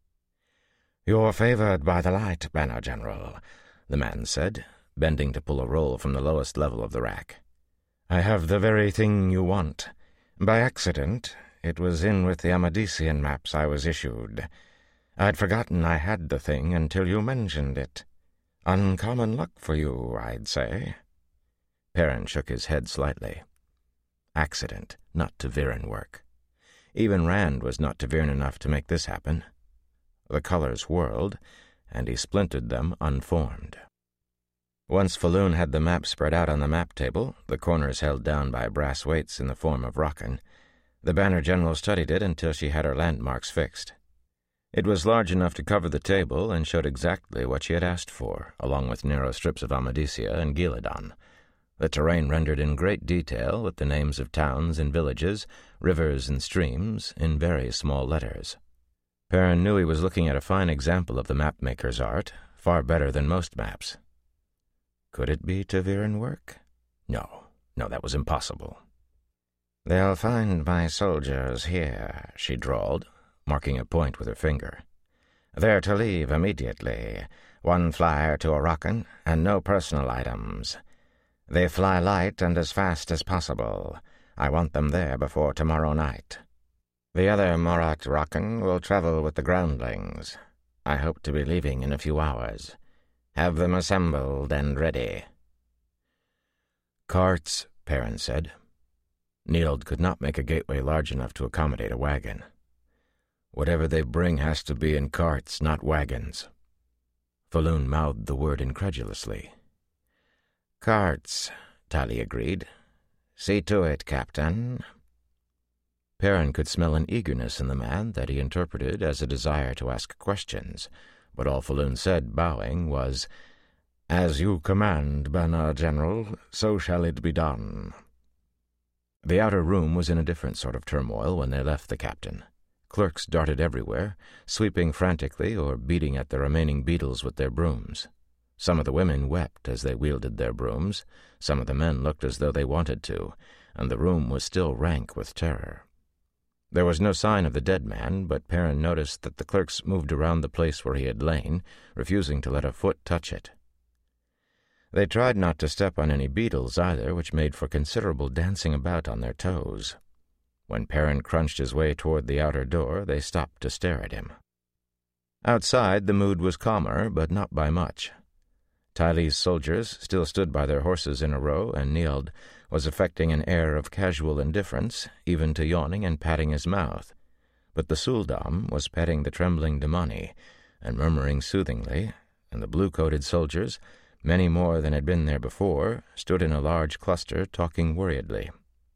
"You're favored by the light, Banner General," the man said, bending to pull a roll from the lowest level of the rack. "I have the very thing you want. By accident, it was in with the Amadisian maps I was issued. I'd forgotten I had the thing until you mentioned it. Uncommon luck for you, I'd say." Perrin shook his head slightly. Accident, not Ta'veren work. Even Rand was not Ta'veren enough to make this happen. The colors whirled, and he splintered them unformed. Once Falun had the map spread out on the map table, the corners held down by brass weights in the form of Rakan, the Banner General studied it until she had her landmarks fixed. It was large enough to cover the table and showed exactly what she had asked for, along with narrow strips of Amadisia and Gillidan. The terrain rendered in great detail with the names of towns and villages, rivers and streams, in very small letters. Perrin knew he was looking at a fine example of the mapmaker's art, far better than most maps. Could it be Ta'veren work? No, no, that was impossible. "They'll find my soldiers here," she drawled, marking a point with her finger. "They're to leave immediately. One flyer to Arakan, and no personal items. They fly light and as fast as possible. I want them there before tomorrow night. The other Morat Rakan will travel with the groundlings. I hope to be leaving in a few hours. Have them assembled and ready." "Carts," Perrin said. Nield could not make a gateway large enough to accommodate a wagon. "Whatever they bring has to be in carts, not wagons." Falun mouthed the word incredulously. "Carts," Ty Lee agreed. "See to it, Captain." Perrin could smell an eagerness in the man that he interpreted as a desire to ask questions, but all Falun said, bowing, was, "As you command, Banner General, so shall it be done." The outer room was in a different sort of turmoil when they left the captain. Clerks darted everywhere, sweeping frantically or beating at the remaining beetles with their brooms. Some of the women wept as they wielded their brooms, some of the men looked as though they wanted to, and the room was still rank with terror. There was no sign of the dead man, but Perrin noticed that the clerks moved around the place where he had lain, refusing to let a foot touch it. They tried not to step on any beetles either, which made for considerable dancing about on their toes. When Perrin crunched his way toward the outer door, they stopped to stare at him. Outside, the mood was calmer, but not by much. Ty Lee's soldiers still stood by their horses in a row, and Nield, was affecting an air of casual indifference, even to yawning and patting his mouth. But the Suldam was petting the trembling Demani and murmuring soothingly, and the blue-coated soldiers, many more than had been there before, stood in a large cluster talking worriedly.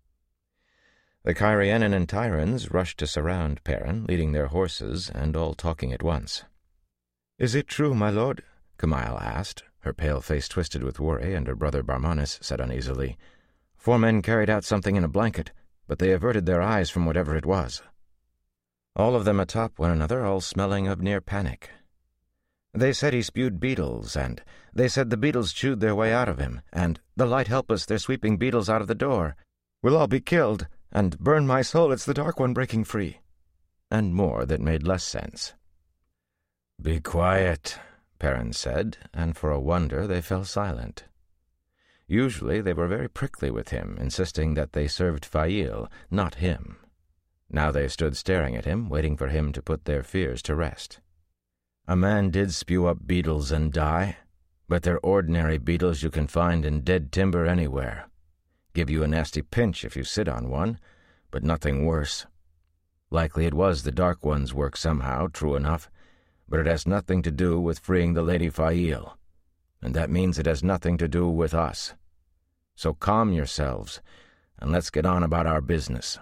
The Cairienin and Tyrans rushed to surround Perrin, leading their horses and all talking at once.
"Is it true, my lord?"
Kumail asked, her pale face twisted with worry, and her brother Barmanis said uneasily,
"Four men carried out something in a blanket, but they averted their eyes from whatever it was."
All of them atop one another, all smelling of near panic.
"They said he spewed beetles, and they said the beetles chewed their way out of him, and the light help us, they're sweeping beetles out of the door. We'll all be killed, and burn my soul, it's the Dark One breaking free."
And more that made less sense.
"Be quiet,"
Perrin said, and for a wonder they fell silent. Usually they were very prickly with him, insisting that they served Fail, not him. Now they stood staring at him, waiting for him to put their fears to rest.
"A man did spew up beetles and die, but they're ordinary beetles you can find in dead timber anywhere. Give you a nasty pinch if you sit on one, but nothing worse. Likely it was the Dark One's work somehow, true enough, but it has nothing to do with freeing the Lady Fail, and that means it has nothing to do with us. So calm yourselves, and let's get on about our business."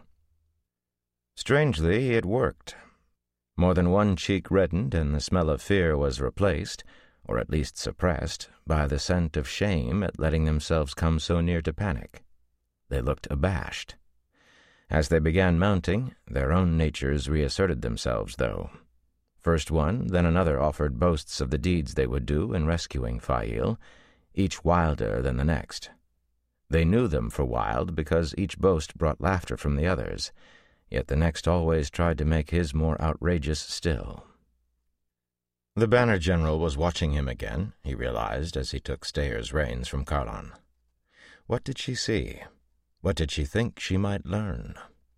Strangely, it worked. More than one cheek reddened, and the smell of fear was replaced, or at least suppressed, by the scent of shame at letting themselves come so near to panic. They looked abashed. As they began mounting, their own natures reasserted themselves, though. First one, then another offered boasts of the deeds they would do in rescuing Fail, each wilder than the next. They knew them for wild because each boast brought laughter from the others, yet the next always tried to make his more outrageous still. The Banner General was watching him again, he realized as he took Stayer's reins from Karlan. What did she see? What did she think she might learn?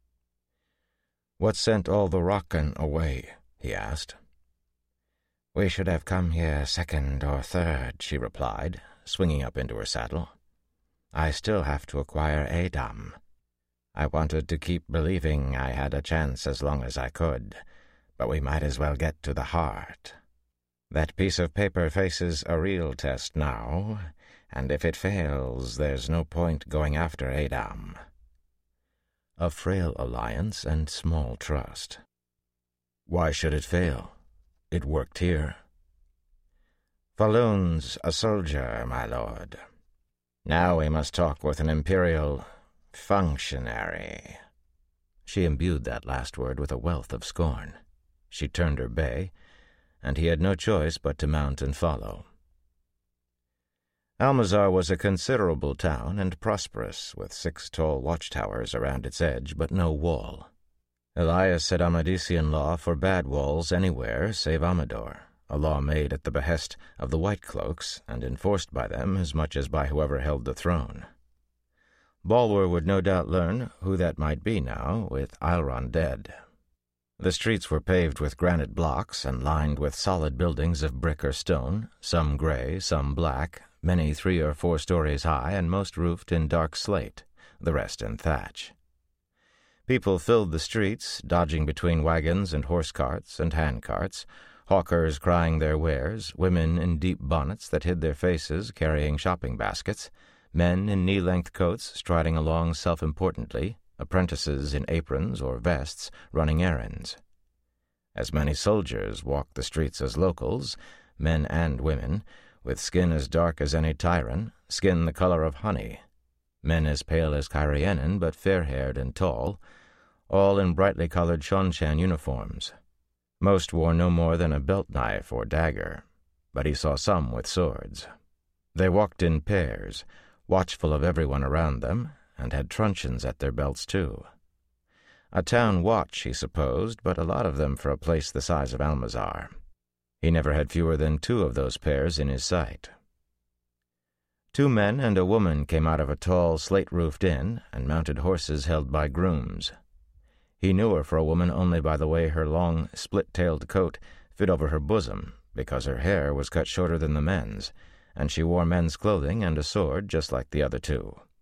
"What sent all the Rocken away?" he asked.
"We should have come here second or third," she replied, swinging up into her saddle. "I still have to acquire Adam. I wanted to keep believing I had a chance as long as I could, but we might as well get to the heart. That piece of paper faces a real test now, and if it fails, there's no point going after Adam." A frail alliance and small trust.
"Why should it fail? It worked here."
"Falloon's a soldier, my lord. Now we must talk with an Imperial functionary." She imbued that last word with a wealth of scorn. She turned her bay, and he had no choice but to mount and follow. Almazar was a considerable town and prosperous, with six tall watchtowers around its edge, but no wall. Elias said Amadisian law forbade walls anywhere save Amador, a law made at the behest of the White Cloaks and enforced by them as much as by whoever held the throne. Balwer would no doubt learn who that might be now, with Eilron dead. The streets were paved with granite blocks and lined with solid buildings of brick or stone, some gray, some black, many three or four stories high and most roofed in dark slate, the rest in thatch. People filled the streets, dodging between wagons and horse carts and hand carts, hawkers crying their wares, women in deep bonnets that hid their faces carrying shopping baskets, men in knee-length coats striding along self-importantly, apprentices in aprons or vests running errands. As many soldiers walked the streets as locals, men and women, with skin as dark as any Tyran, skin the color of honey, men as pale as Cairienin but fair-haired and tall, all in brightly colored Shonchan uniforms. Most wore no more than a belt-knife or dagger, but he saw some with swords. They walked in pairs, watchful of everyone around them, and had truncheons at their belts too. A town watch, he supposed, but a lot of them for a place the size of Almazar. He never had fewer than two of those pairs in his sight. Two men and a woman came out of a tall, slate-roofed inn and mounted horses held by grooms. He knew her for a woman only by the way her long, split-tailed coat fit over her bosom, because her hair was cut shorter than the men's, and she wore men's clothing and a sword just like the other two.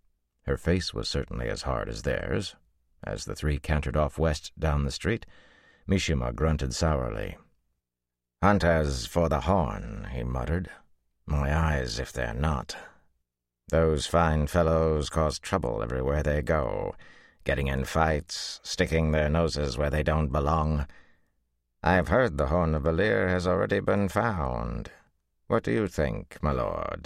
Her face was certainly as hard as theirs. As the three cantered off west down the street, Mishima grunted sourly. "Hunters for the horn," he muttered. "My eyes if they're not. Those fine fellows cause trouble everywhere they go, getting in fights, sticking their noses where they don't belong. I've heard the Horn of Valir has already been found. What do you think, my lord?"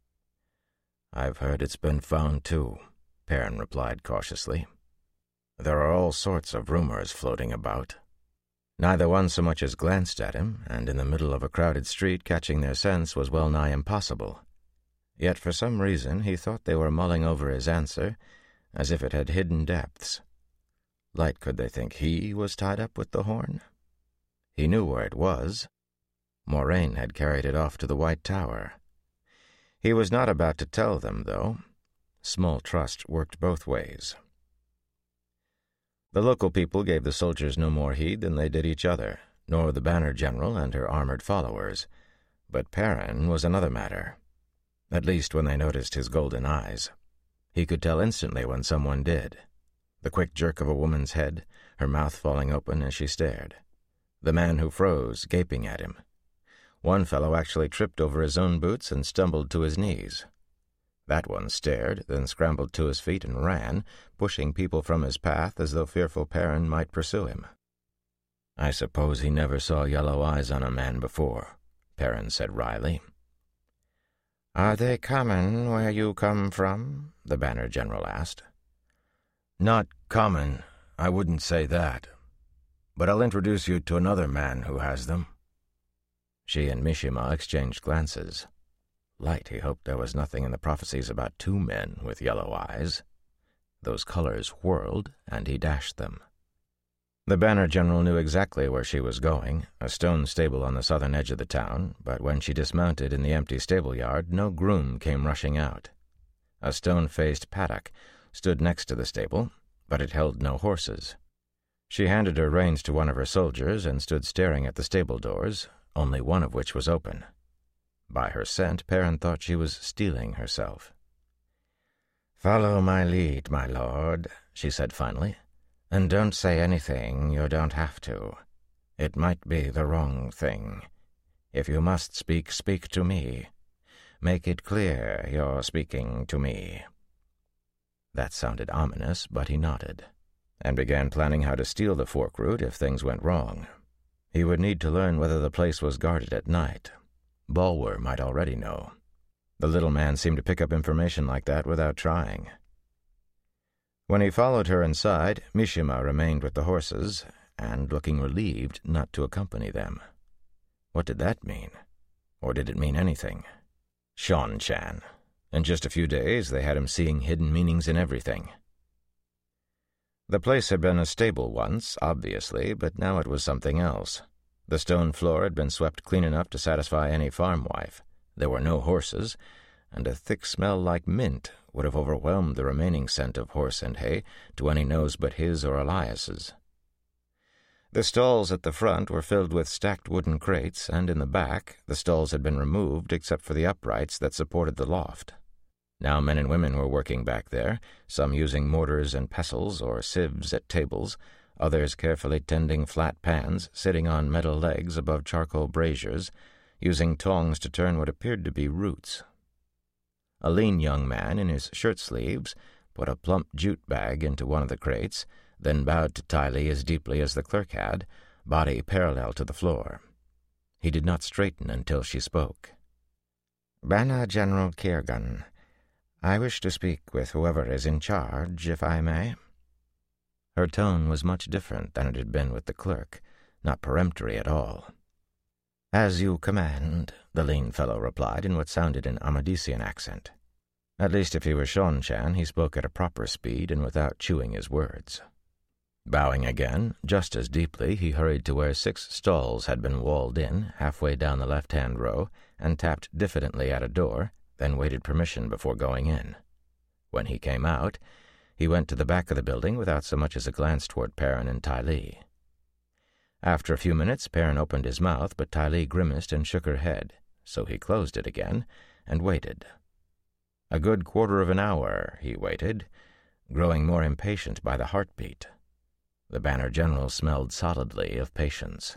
"I've heard it's been found, too," Perrin replied cautiously. "There are all sorts of rumors floating about." Neither one so much as glanced at him, and in the middle of a crowded street catching their sense was well nigh impossible. Yet for some reason he thought they were mulling over his answer, as if it had hidden depths. Light could they think he was tied up with the horn? He knew where it was. Moraine had carried it off to the White Tower. He was not about to tell them, though. Small trust worked both ways. The local people gave the soldiers no more heed than they did each other, nor the Banner General and her armored followers. But Perrin was another matter. At least when they noticed his golden eyes. He could tell instantly when someone did. The quick jerk of a woman's head, her mouth falling open as she stared. The man who froze, gaping at him. One fellow actually tripped over his own boots and stumbled to his knees. That one stared, then scrambled to his feet and ran, pushing people from his path as though fearful Perrin might pursue him. "I suppose he never saw yellow eyes on a man before," Perrin said wryly. "Are they common where you come from?" the Banner General asked. "Not common, I wouldn't say that. But I'll introduce you to another man who has them." She and Mishima exchanged glances. Light, he hoped there was nothing in the prophecies about two men with yellow eyes. Those colors whirled, and he dashed them. The Banner General knew exactly where she was going, a stone stable on the southern edge of the town, but when she dismounted in the empty stable yard, no groom came rushing out. A stone-faced paddock stood next to the stable, but it held no horses. She handed her reins to one of her soldiers and stood staring at the stable doors, only one of which was open. By her scent, Perrin thought she was stealing herself. "Follow my lead, my lord," she said finally, "and don't say anything you don't have to. It might be the wrong thing. If you must speak, speak to me. Make it clear you're speaking to me." That sounded ominous, but he nodded, and began planning how to steal the fork root if things went wrong. He would need to learn whether the place was guarded at night. Bulwer might already know. The little man seemed to pick up information like that without trying. When he followed her inside, Mishima remained with the horses, and looking relieved not to accompany them. What did that mean? Or did it mean anything? Seanchan. In just a few days they had him seeing hidden meanings in everything. The place had been a stable once, obviously, but now it was something else. The stone floor had been swept clean enough to satisfy any farm wife. There were no horses, and a thick smell like mint would have overwhelmed the remaining scent of horse and hay to any nose but his or Elias's. The stalls at the front were filled with stacked wooden crates, and in the back the stalls had been removed except for the uprights that supported the loft. Now men and women were working back there, some using mortars and pestles or sieves at tables, others carefully tending flat pans sitting on metal legs above charcoal braziers, using tongs to turn what appeared to be roots. A lean young man in his shirt-sleeves put a plump jute bag into one of the crates, then bowed to Tylee as deeply as the clerk had, body parallel to the floor. He did not straighten until she spoke. "Banner General Kirgan, I wish to speak with whoever is in charge, if I may." Her tone was much different than it had been with the clerk, not peremptory at all. "As you command," the lean fellow replied in what sounded an Amadisian accent. At least if he was Seanchan, he spoke at a proper speed and without chewing his words. Bowing again, just as deeply, he hurried to where six stalls had been walled in, halfway down the left-hand row, and tapped diffidently at a door, then waited permission before going in. When he came out, he went to the back of the building without so much as a glance toward Perrin and Tylee. After a few minutes, Perrin opened his mouth, but Tylee grimaced and shook her head, so he closed it again and waited. A good quarter of an hour he waited, growing more impatient by the heartbeat. The Banner General smelled solidly of patience.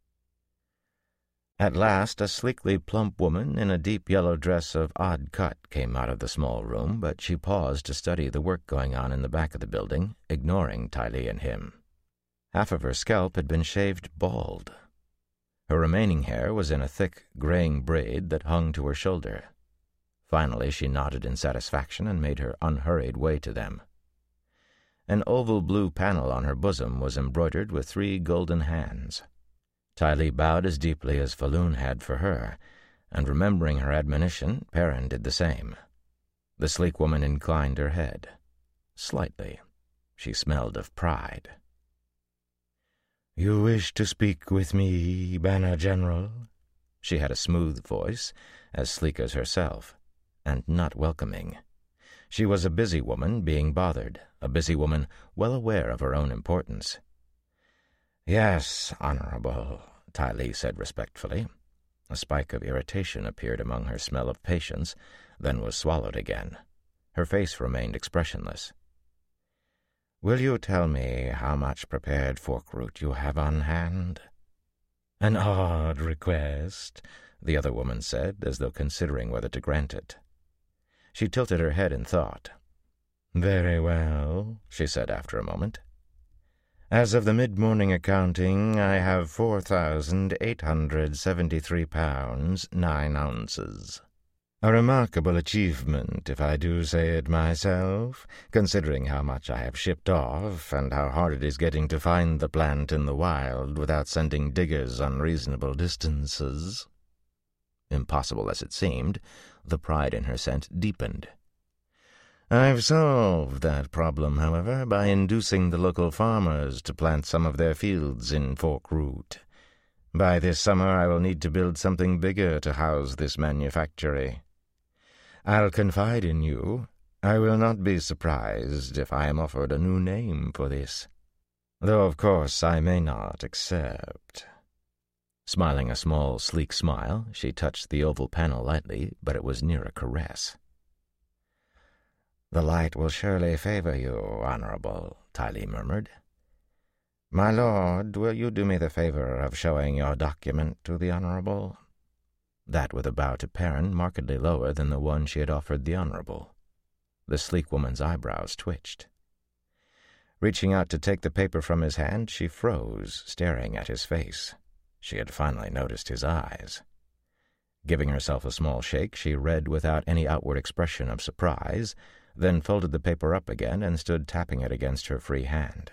At last a sleekly plump woman in a deep yellow dress of odd cut came out of the small room, but she paused to study the work going on in the back of the building, ignoring Ty Lee and him. Half of her scalp had been shaved bald. Her remaining hair was in a thick, graying braid that hung to her shoulder. Finally she nodded in satisfaction and made her unhurried way to them. An oval blue panel on her bosom was embroidered with three golden hands. Ty Lee bowed as deeply as Falun had for her, and remembering her admonition, Perrin did the same. The sleek woman inclined her head. Slightly. She smelled of pride.
"You wish to speak with me, Banner General?"
She had a smooth voice, as sleek as herself, and not welcoming. She was a busy woman being bothered, a busy woman well aware of her own importance.
"Yes, Honorable,"
Ty Lee said respectfully. A spike of irritation appeared among her smell of patience, then was swallowed again. Her face remained expressionless. "Will you tell me how much prepared fork root you have on hand?"
"An odd request,"
the other woman said, as though considering whether to grant it. She tilted her head in thought.
"Very well,"
she said after a moment.
"As of the mid-morning accounting, I have four thousand eight hundred seventy-three pounds, nine ounces. A remarkable achievement, if I do say it myself, considering how much I have shipped off and how hard it is getting to find the plant in the wild without sending diggers unreasonable distances."
Impossible as it seemed, the pride in her scent deepened.
"I've solved that problem, however, by inducing the local farmers to plant some of their fields in fork root. By this summer I will need to build something bigger to house this manufactory. I'll confide in you. I will not be surprised if I am offered a new name for this, though of course I may not accept."
Smiling a small, sleek smile, she touched the oval panel lightly, but it was near a caress.
"The light will surely favor you, Honorable," Ty Lee murmured. "My lord, will you do me the favor of showing your document to the Honorable?"
That with a bow to Perrin, markedly lower than the one she had offered the Honorable. The sleek woman's eyebrows twitched. Reaching out to take the paper from his hand, she froze, staring at his face. She had finally noticed his eyes. Giving herself a small shake, she read without any outward expression of surprise, then folded the paper up again and stood tapping it against her free hand.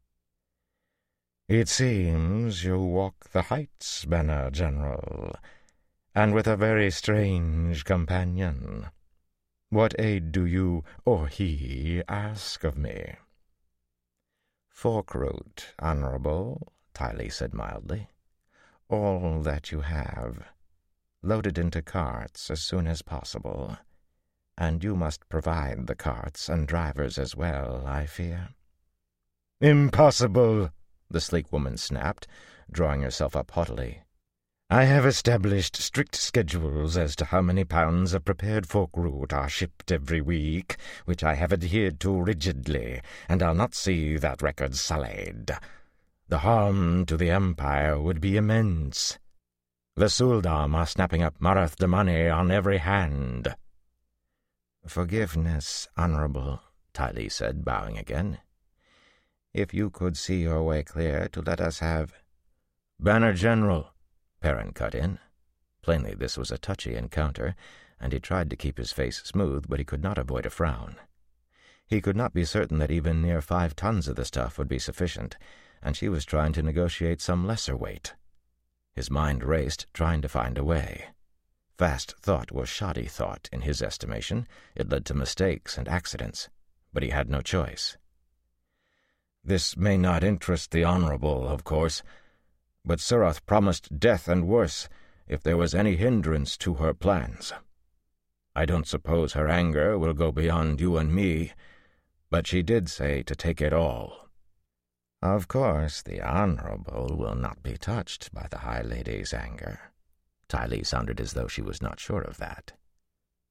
"It seems you walk the heights, Banner General, and with a very strange companion. What aid do you, or he, ask of me?"
"Fork root, Honorable," Ty Lee said mildly. "All that you have. Loaded into carts as soon as possible. And you must provide the carts and drivers as well, I fear."
"Impossible!"
the sleek woman snapped, drawing herself up haughtily.
"I have established strict schedules as to how many pounds of prepared fork root are shipped every week, which I have adhered to rigidly, and I'll not see that record sullied. The harm to the Empire would be immense. The Suldam are snapping up Marath de money on every hand."
"Forgiveness, Honorable," Ty Lee said, bowing again. "If you could see your way clear to let us have—"
"Banner General,"
Perrin cut in. Plainly this was a touchy encounter, and he tried to keep his face smooth, but he could not avoid a frown. He could not be certain that even near five tons of the stuff would be sufficient, and she was trying to negotiate some lesser weight. His mind raced, trying to find a way. Fast thought was shoddy thought, in his estimation. It led to mistakes and accidents, but he had no choice.
"This may not interest the Honorable, of course, but Surath promised death and worse if there was any hindrance to her plans. I don't suppose her anger will go beyond you and me, but she did say to take it all."
"Of course the Honorable will not be touched by the High Lady's anger." Ty Lee sounded as though she was not sure of that.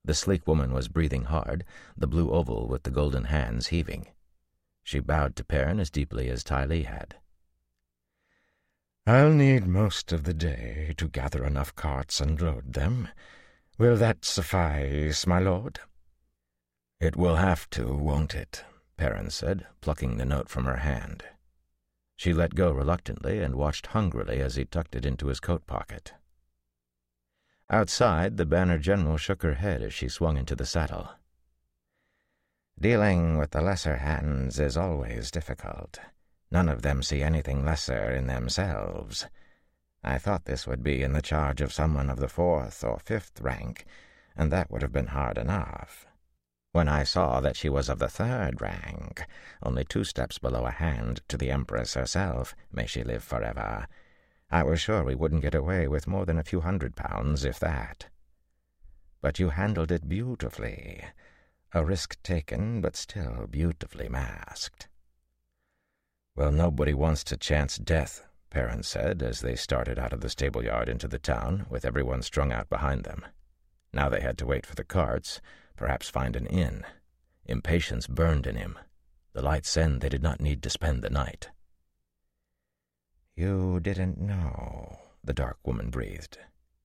The sleek woman was breathing hard, the blue oval with the golden hands heaving. She bowed to Perrin as deeply as Ty Lee had.
"I'll need most of the day to gather enough carts and load them. Will that suffice, my lord?"
"It will have to, won't it?" Perrin said, plucking the note from her hand. She let go reluctantly and watched hungrily as he tucked it into his coat pocket. Outside, the Banner General shook her head as she swung into the saddle.
"Dealing with the lesser hands is always difficult. None of them see anything lesser in themselves. I thought this would be in the charge of someone of the fourth or fifth rank, and that would have been hard enough. When I saw that she was of the third rank, only two steps below a hand to the Empress herself, may she live forever, I was sure we wouldn't get away with more than a few hundred pounds, if that. But you handled it beautifully. A risk taken, but still beautifully masked."
"Well, nobody wants to chance death," Perrin said as they started out of the stable-yard into the town, with everyone strung out behind them. Now they had to wait for the carts, perhaps find an inn. Impatience burned in him. The light's end they did not need to spend the night.
"You didn't know," the dark woman breathed.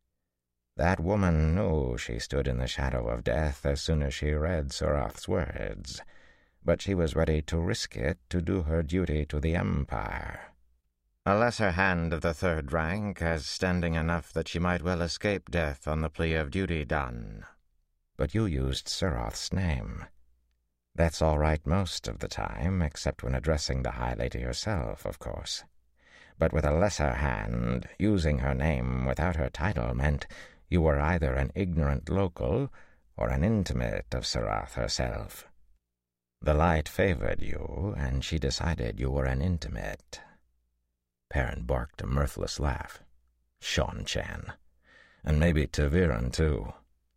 "That woman knew she stood in the shadow of death as soon as she read Surath's words, but she was ready to risk it to do her duty to the Empire. A lesser hand of the third rank has standing enough that she might well escape death on the plea of duty done. But you used Surath's name. That's all right most of the time, except when addressing the High Lady herself, of course. But with a lesser hand, using her name without her title meant you were either an ignorant local or an intimate of Surath herself. The light favored you, and she decided you were an intimate."
Perrin barked a mirthless laugh. Seanchan. And maybe Ta'Veren, too.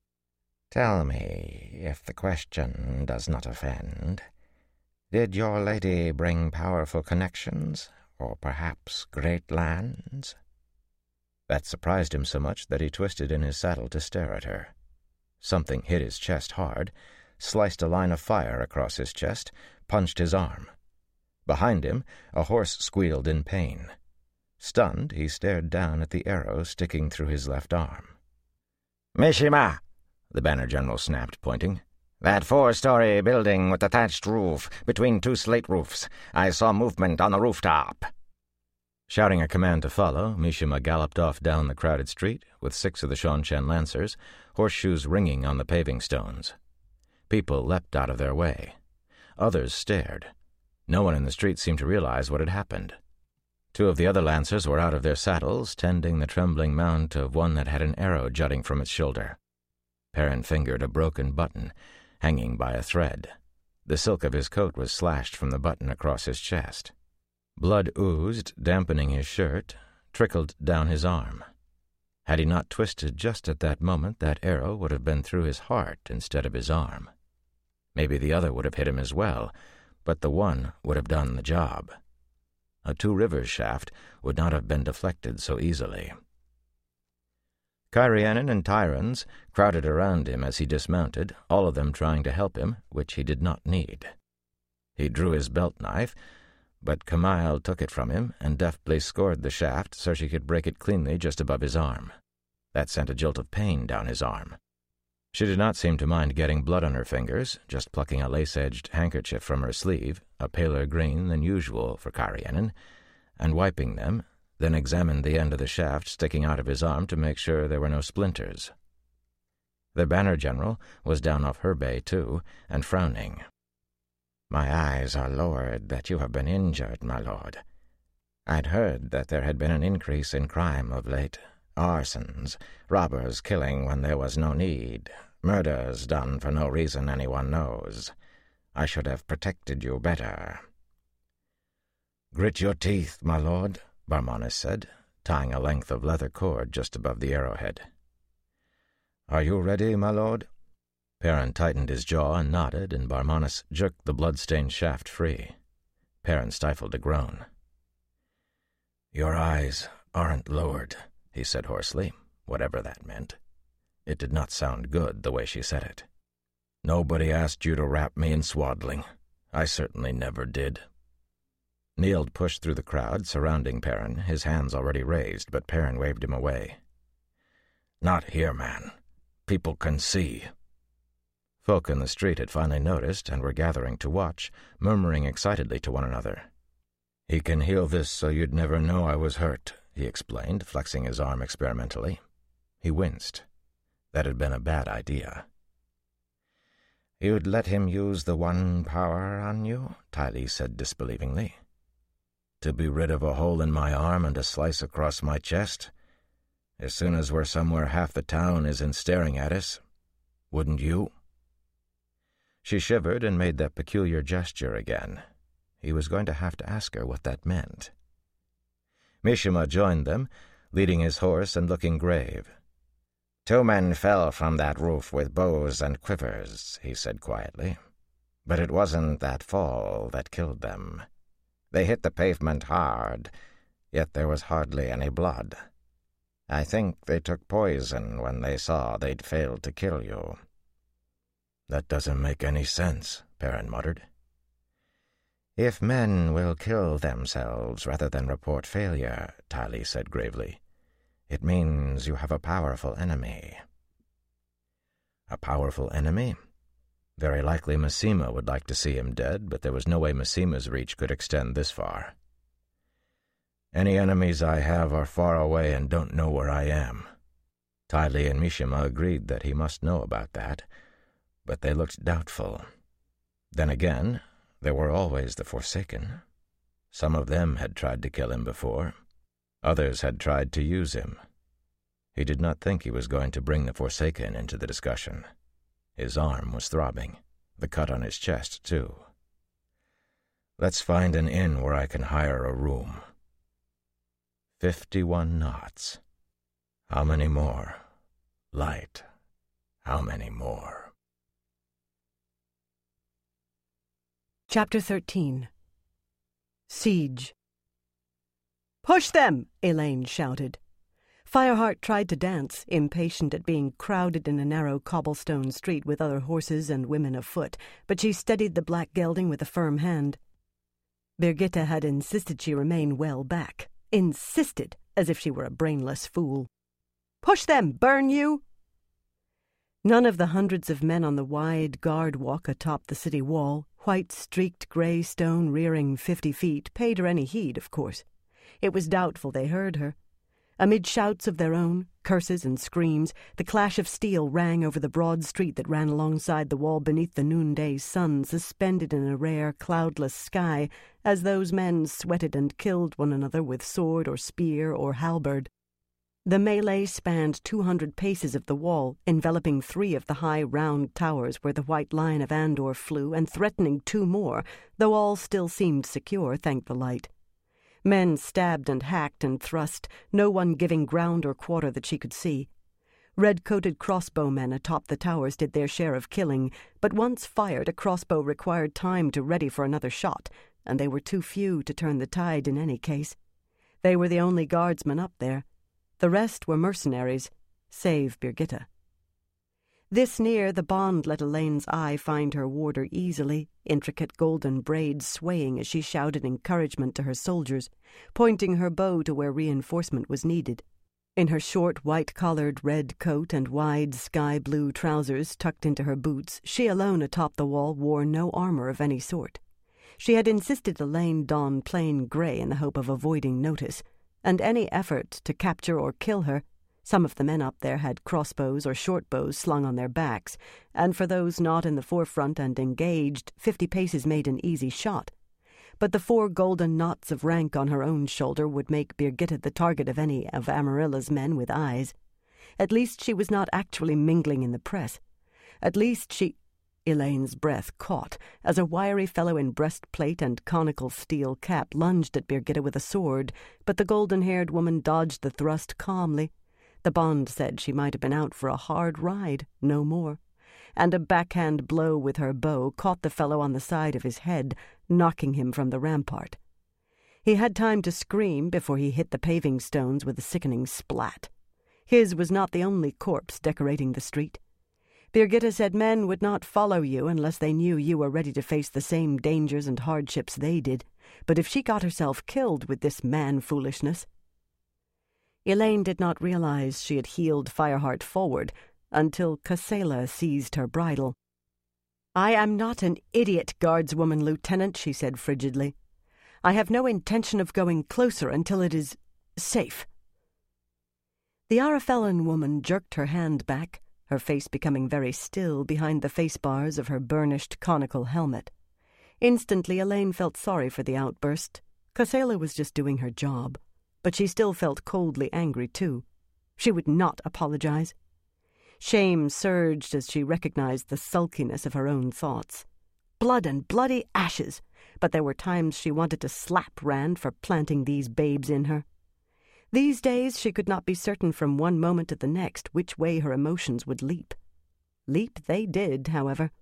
"Tell me, if the question does not offend, did your lady bring powerful connections, or perhaps great lands?"
That surprised him so much that he twisted in his saddle to stare at her. Something hit his chest hard, sliced a line of fire across his chest, punched his arm. Behind him, a horse squealed in pain. Stunned, he stared down at the arrow sticking through his left arm.
"Mishima!" the Banner General snapped, pointing. "That four-story building with the thatched roof, between two slate roofs. I saw movement on the rooftop."
Shouting a command to follow, Mishima galloped off down the crowded street with six of the Seanchan lancers, horseshoes ringing on the paving stones. People leapt out of their way. Others stared. No one in the street seemed to realize what had happened. Two of the other lancers were out of their saddles, tending the trembling mount of one that had an arrow jutting from its shoulder. Perrin fingered a broken button, hanging by a thread. The silk of his coat was slashed from the button across his chest. Blood oozed, dampening his shirt, trickled down his arm. Had he not twisted just at that moment, that arrow would have been through his heart instead of his arm. Maybe the other would have hit him as well, but the one would have done the job. A Two Rivers shaft would not have been deflected so easily. Cairhienin and Tyrans crowded around him as he dismounted, all of them trying to help him, which he did not need. He drew his belt knife, but Kamail took it from him and deftly scored the shaft so she could break it cleanly just above his arm. That sent a jolt of pain down his arm. She did not seem to mind getting blood on her fingers, just plucking a lace-edged handkerchief from her sleeve, a paler green than usual for Cairhienin, and wiping them, then examined the end of the shaft sticking out of his arm to make sure there were no splinters. The Banner General was down off her bay, too, and frowning. "My eyes are lowered that you have been injured, my lord. I'd heard that there had been an increase in crime of late. Arsons, robbers killing when there was no need, murders done for no reason anyone knows. I should have protected you better." "Grit your teeth, my lord," Barmanis said, tying a length of leather cord just above the arrowhead. "Are you ready, my lord?" Perrin tightened his jaw and nodded, and Barmanis jerked the blood-stained shaft free. Perrin stifled a groan. "Your eyes aren't lowered," he said hoarsely, whatever that meant. It did not sound good, the way she said it. "Nobody asked you to wrap me in swaddling. I certainly never did." Neild pushed through the crowd surrounding Perrin, his hands already raised, but Perrin waved him away. "Not here, man. People can see." Folk in the street had finally noticed and were gathering to watch, murmuring excitedly to one another. "He can heal this so you'd never know I was hurt," he explained, flexing his arm experimentally. He winced. That had been a bad idea. "You'd let him use the one power on you?" Tylee said disbelievingly. "To be rid of a hole in my arm and a slice across my chest? As soon as we're somewhere half the town isn't staring at us. Wouldn't you?" She shivered and made that peculiar gesture again. He was going to have to ask her what that meant. Mishima joined them, leading his horse and looking grave. "Two men fell from that roof with bows and quivers," he said quietly. "But it wasn't that fall that killed them. They hit the pavement hard, yet there was hardly any blood. I think they took poison when they saw they'd failed to kill you." "That doesn't make any sense," Perrin muttered. "If men will kill themselves rather than report failure," Tylee said gravely, "it means you have a powerful enemy." A powerful enemy? Very likely Mishima would like to see him dead, but there was no way Mishima's reach could extend this far. "Any enemies I have are far away and don't know where I am." Tylee and Mishima agreed that he must know about that, but they looked doubtful. Then again, there were always the Forsaken. Some of them had tried to kill him before. Others had tried to use him. He did not think he was going to bring the Forsaken into the discussion. His arm was throbbing, the cut on his chest, too. "Let's find an inn where I can hire a room." Fifty-one knots. How many more? Light. How many more?
Chapter thirteen. Siege. "Push them!" Elaine shouted. Fireheart tried to dance, impatient at being crowded in a narrow cobblestone street with other horses and women afoot, but she steadied the black gelding with a firm hand. Birgitta had insisted she remain well back. Insisted, as if she were a brainless fool. "Push them, burn you!" None of the hundreds of men on the wide guard walk atop the city wall, white-streaked grey stone rearing fifty feet, paid her any heed, of course. It was doubtful they heard her. Amid shouts of their own, curses and screams, the clash of steel rang over the broad street that ran alongside the wall beneath the noonday sun, suspended in a rare, cloudless sky, as those men sweated and killed one another with sword or spear or halberd. The melee spanned two hundred paces of the wall, enveloping three of the high, round towers where the White Lion of Andor flew, and threatening two more, though all still seemed secure, thank the light. Men stabbed and hacked and thrust, no one giving ground or quarter that she could see. Red-coated crossbowmen atop the towers did their share of killing, but once fired, a crossbow required time to ready for another shot, and they were too few to turn the tide in any case. They were the only guardsmen up there. The rest were mercenaries, save Birgitta. This near, the bond let Elaine's eye find her warder easily, intricate golden braids swaying as she shouted encouragement to her soldiers, pointing her bow to where reinforcement was needed. In her short, white-collared red coat and wide sky-blue trousers tucked into her boots, she alone atop the wall wore no armor of any sort. She had insisted Elaine don plain gray in the hope of avoiding notice, and any effort to capture or kill her, some of the men up there had crossbows or short-bows slung on their backs, and for those not in the forefront and engaged, fifty paces made an easy shot. But the four golden knots of rank on her own shoulder would make Birgitta the target of any of Amarilla's men with eyes. At least she was not actually mingling in the press. At least she... Elaine's breath caught as a wiry fellow in breastplate and conical steel cap lunged at Birgitta with a sword, but the golden-haired woman dodged the thrust calmly. The bond said she might have been out for a hard ride, no more, and a backhand blow with her bow caught the fellow on the side of his head, knocking him from the rampart. He had time to scream before he hit the paving stones with a sickening splat. His was not the only corpse decorating the street. Birgitta said men would not follow you unless they knew you were ready to face the same dangers and hardships they did, but if she got herself killed with this man-foolishness... Elaine did not realize she had heeled Fireheart forward until Casella seized her bridle. "I am not an idiot guardswoman, Lieutenant," she said frigidly. "I have no intention of going closer until it is safe." The Arafellan woman jerked her hand back, her face becoming very still behind the face bars of her burnished conical helmet. Instantly Elaine felt sorry for the outburst. Casella was just doing her job, but she still felt coldly angry too. She would not apologize. Shame surged as she recognized the sulkiness of her own thoughts. Blood and bloody ashes! But there were times she wanted to slap Rand for planting these babes in her. These days she could not be certain from one moment to the next which way her emotions would leap. Leap they did, however.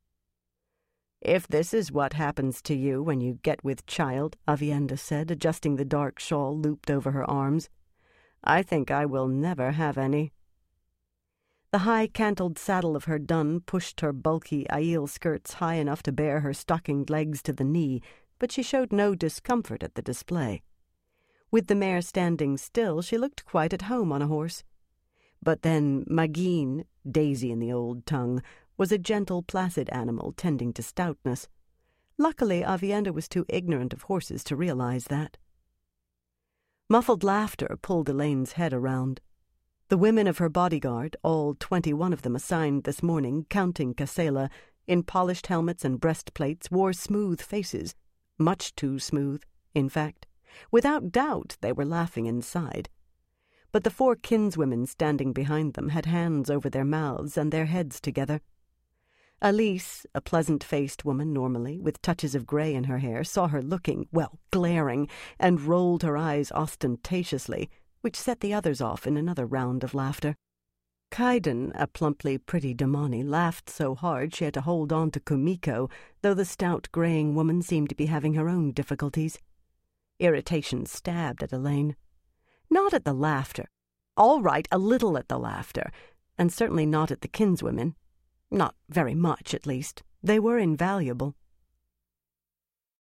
"If this is what happens to you when you get with child," Aviendha said, adjusting the dark shawl looped over her arms, "I think I will never have any." The high-cantled saddle of her dun pushed her bulky Aiel skirts high enough to bear her stockinged legs to the knee, but she showed no discomfort at the display. With the mare standing still, she looked quite at home on a horse. But then Magin, Daisy in the old tongue, was a gentle, placid animal tending to stoutness. Luckily, Aviendha was too ignorant of horses to realize that. Muffled laughter pulled Elaine's head around. The women of her bodyguard, all twenty-one of them assigned this morning, counting Casella, in polished helmets and breastplates, wore smooth faces, much too smooth, in fact. Without doubt they were laughing inside. But the four kinswomen standing behind them had hands over their mouths and their heads together. Elise, a pleasant-faced woman normally, with touches of grey in her hair, saw her looking, well, glaring, and rolled her eyes ostentatiously, which set the others off in another round of laughter. Kaiden, a plumply pretty Damani, laughed so hard she had to hold on to Kumiko, though the stout greying woman seemed to be having her own difficulties. Irritation stabbed at Elaine. Not at the laughter. All right, a little at the laughter, and certainly not at the kinswomen. Not very much, at least. They were invaluable.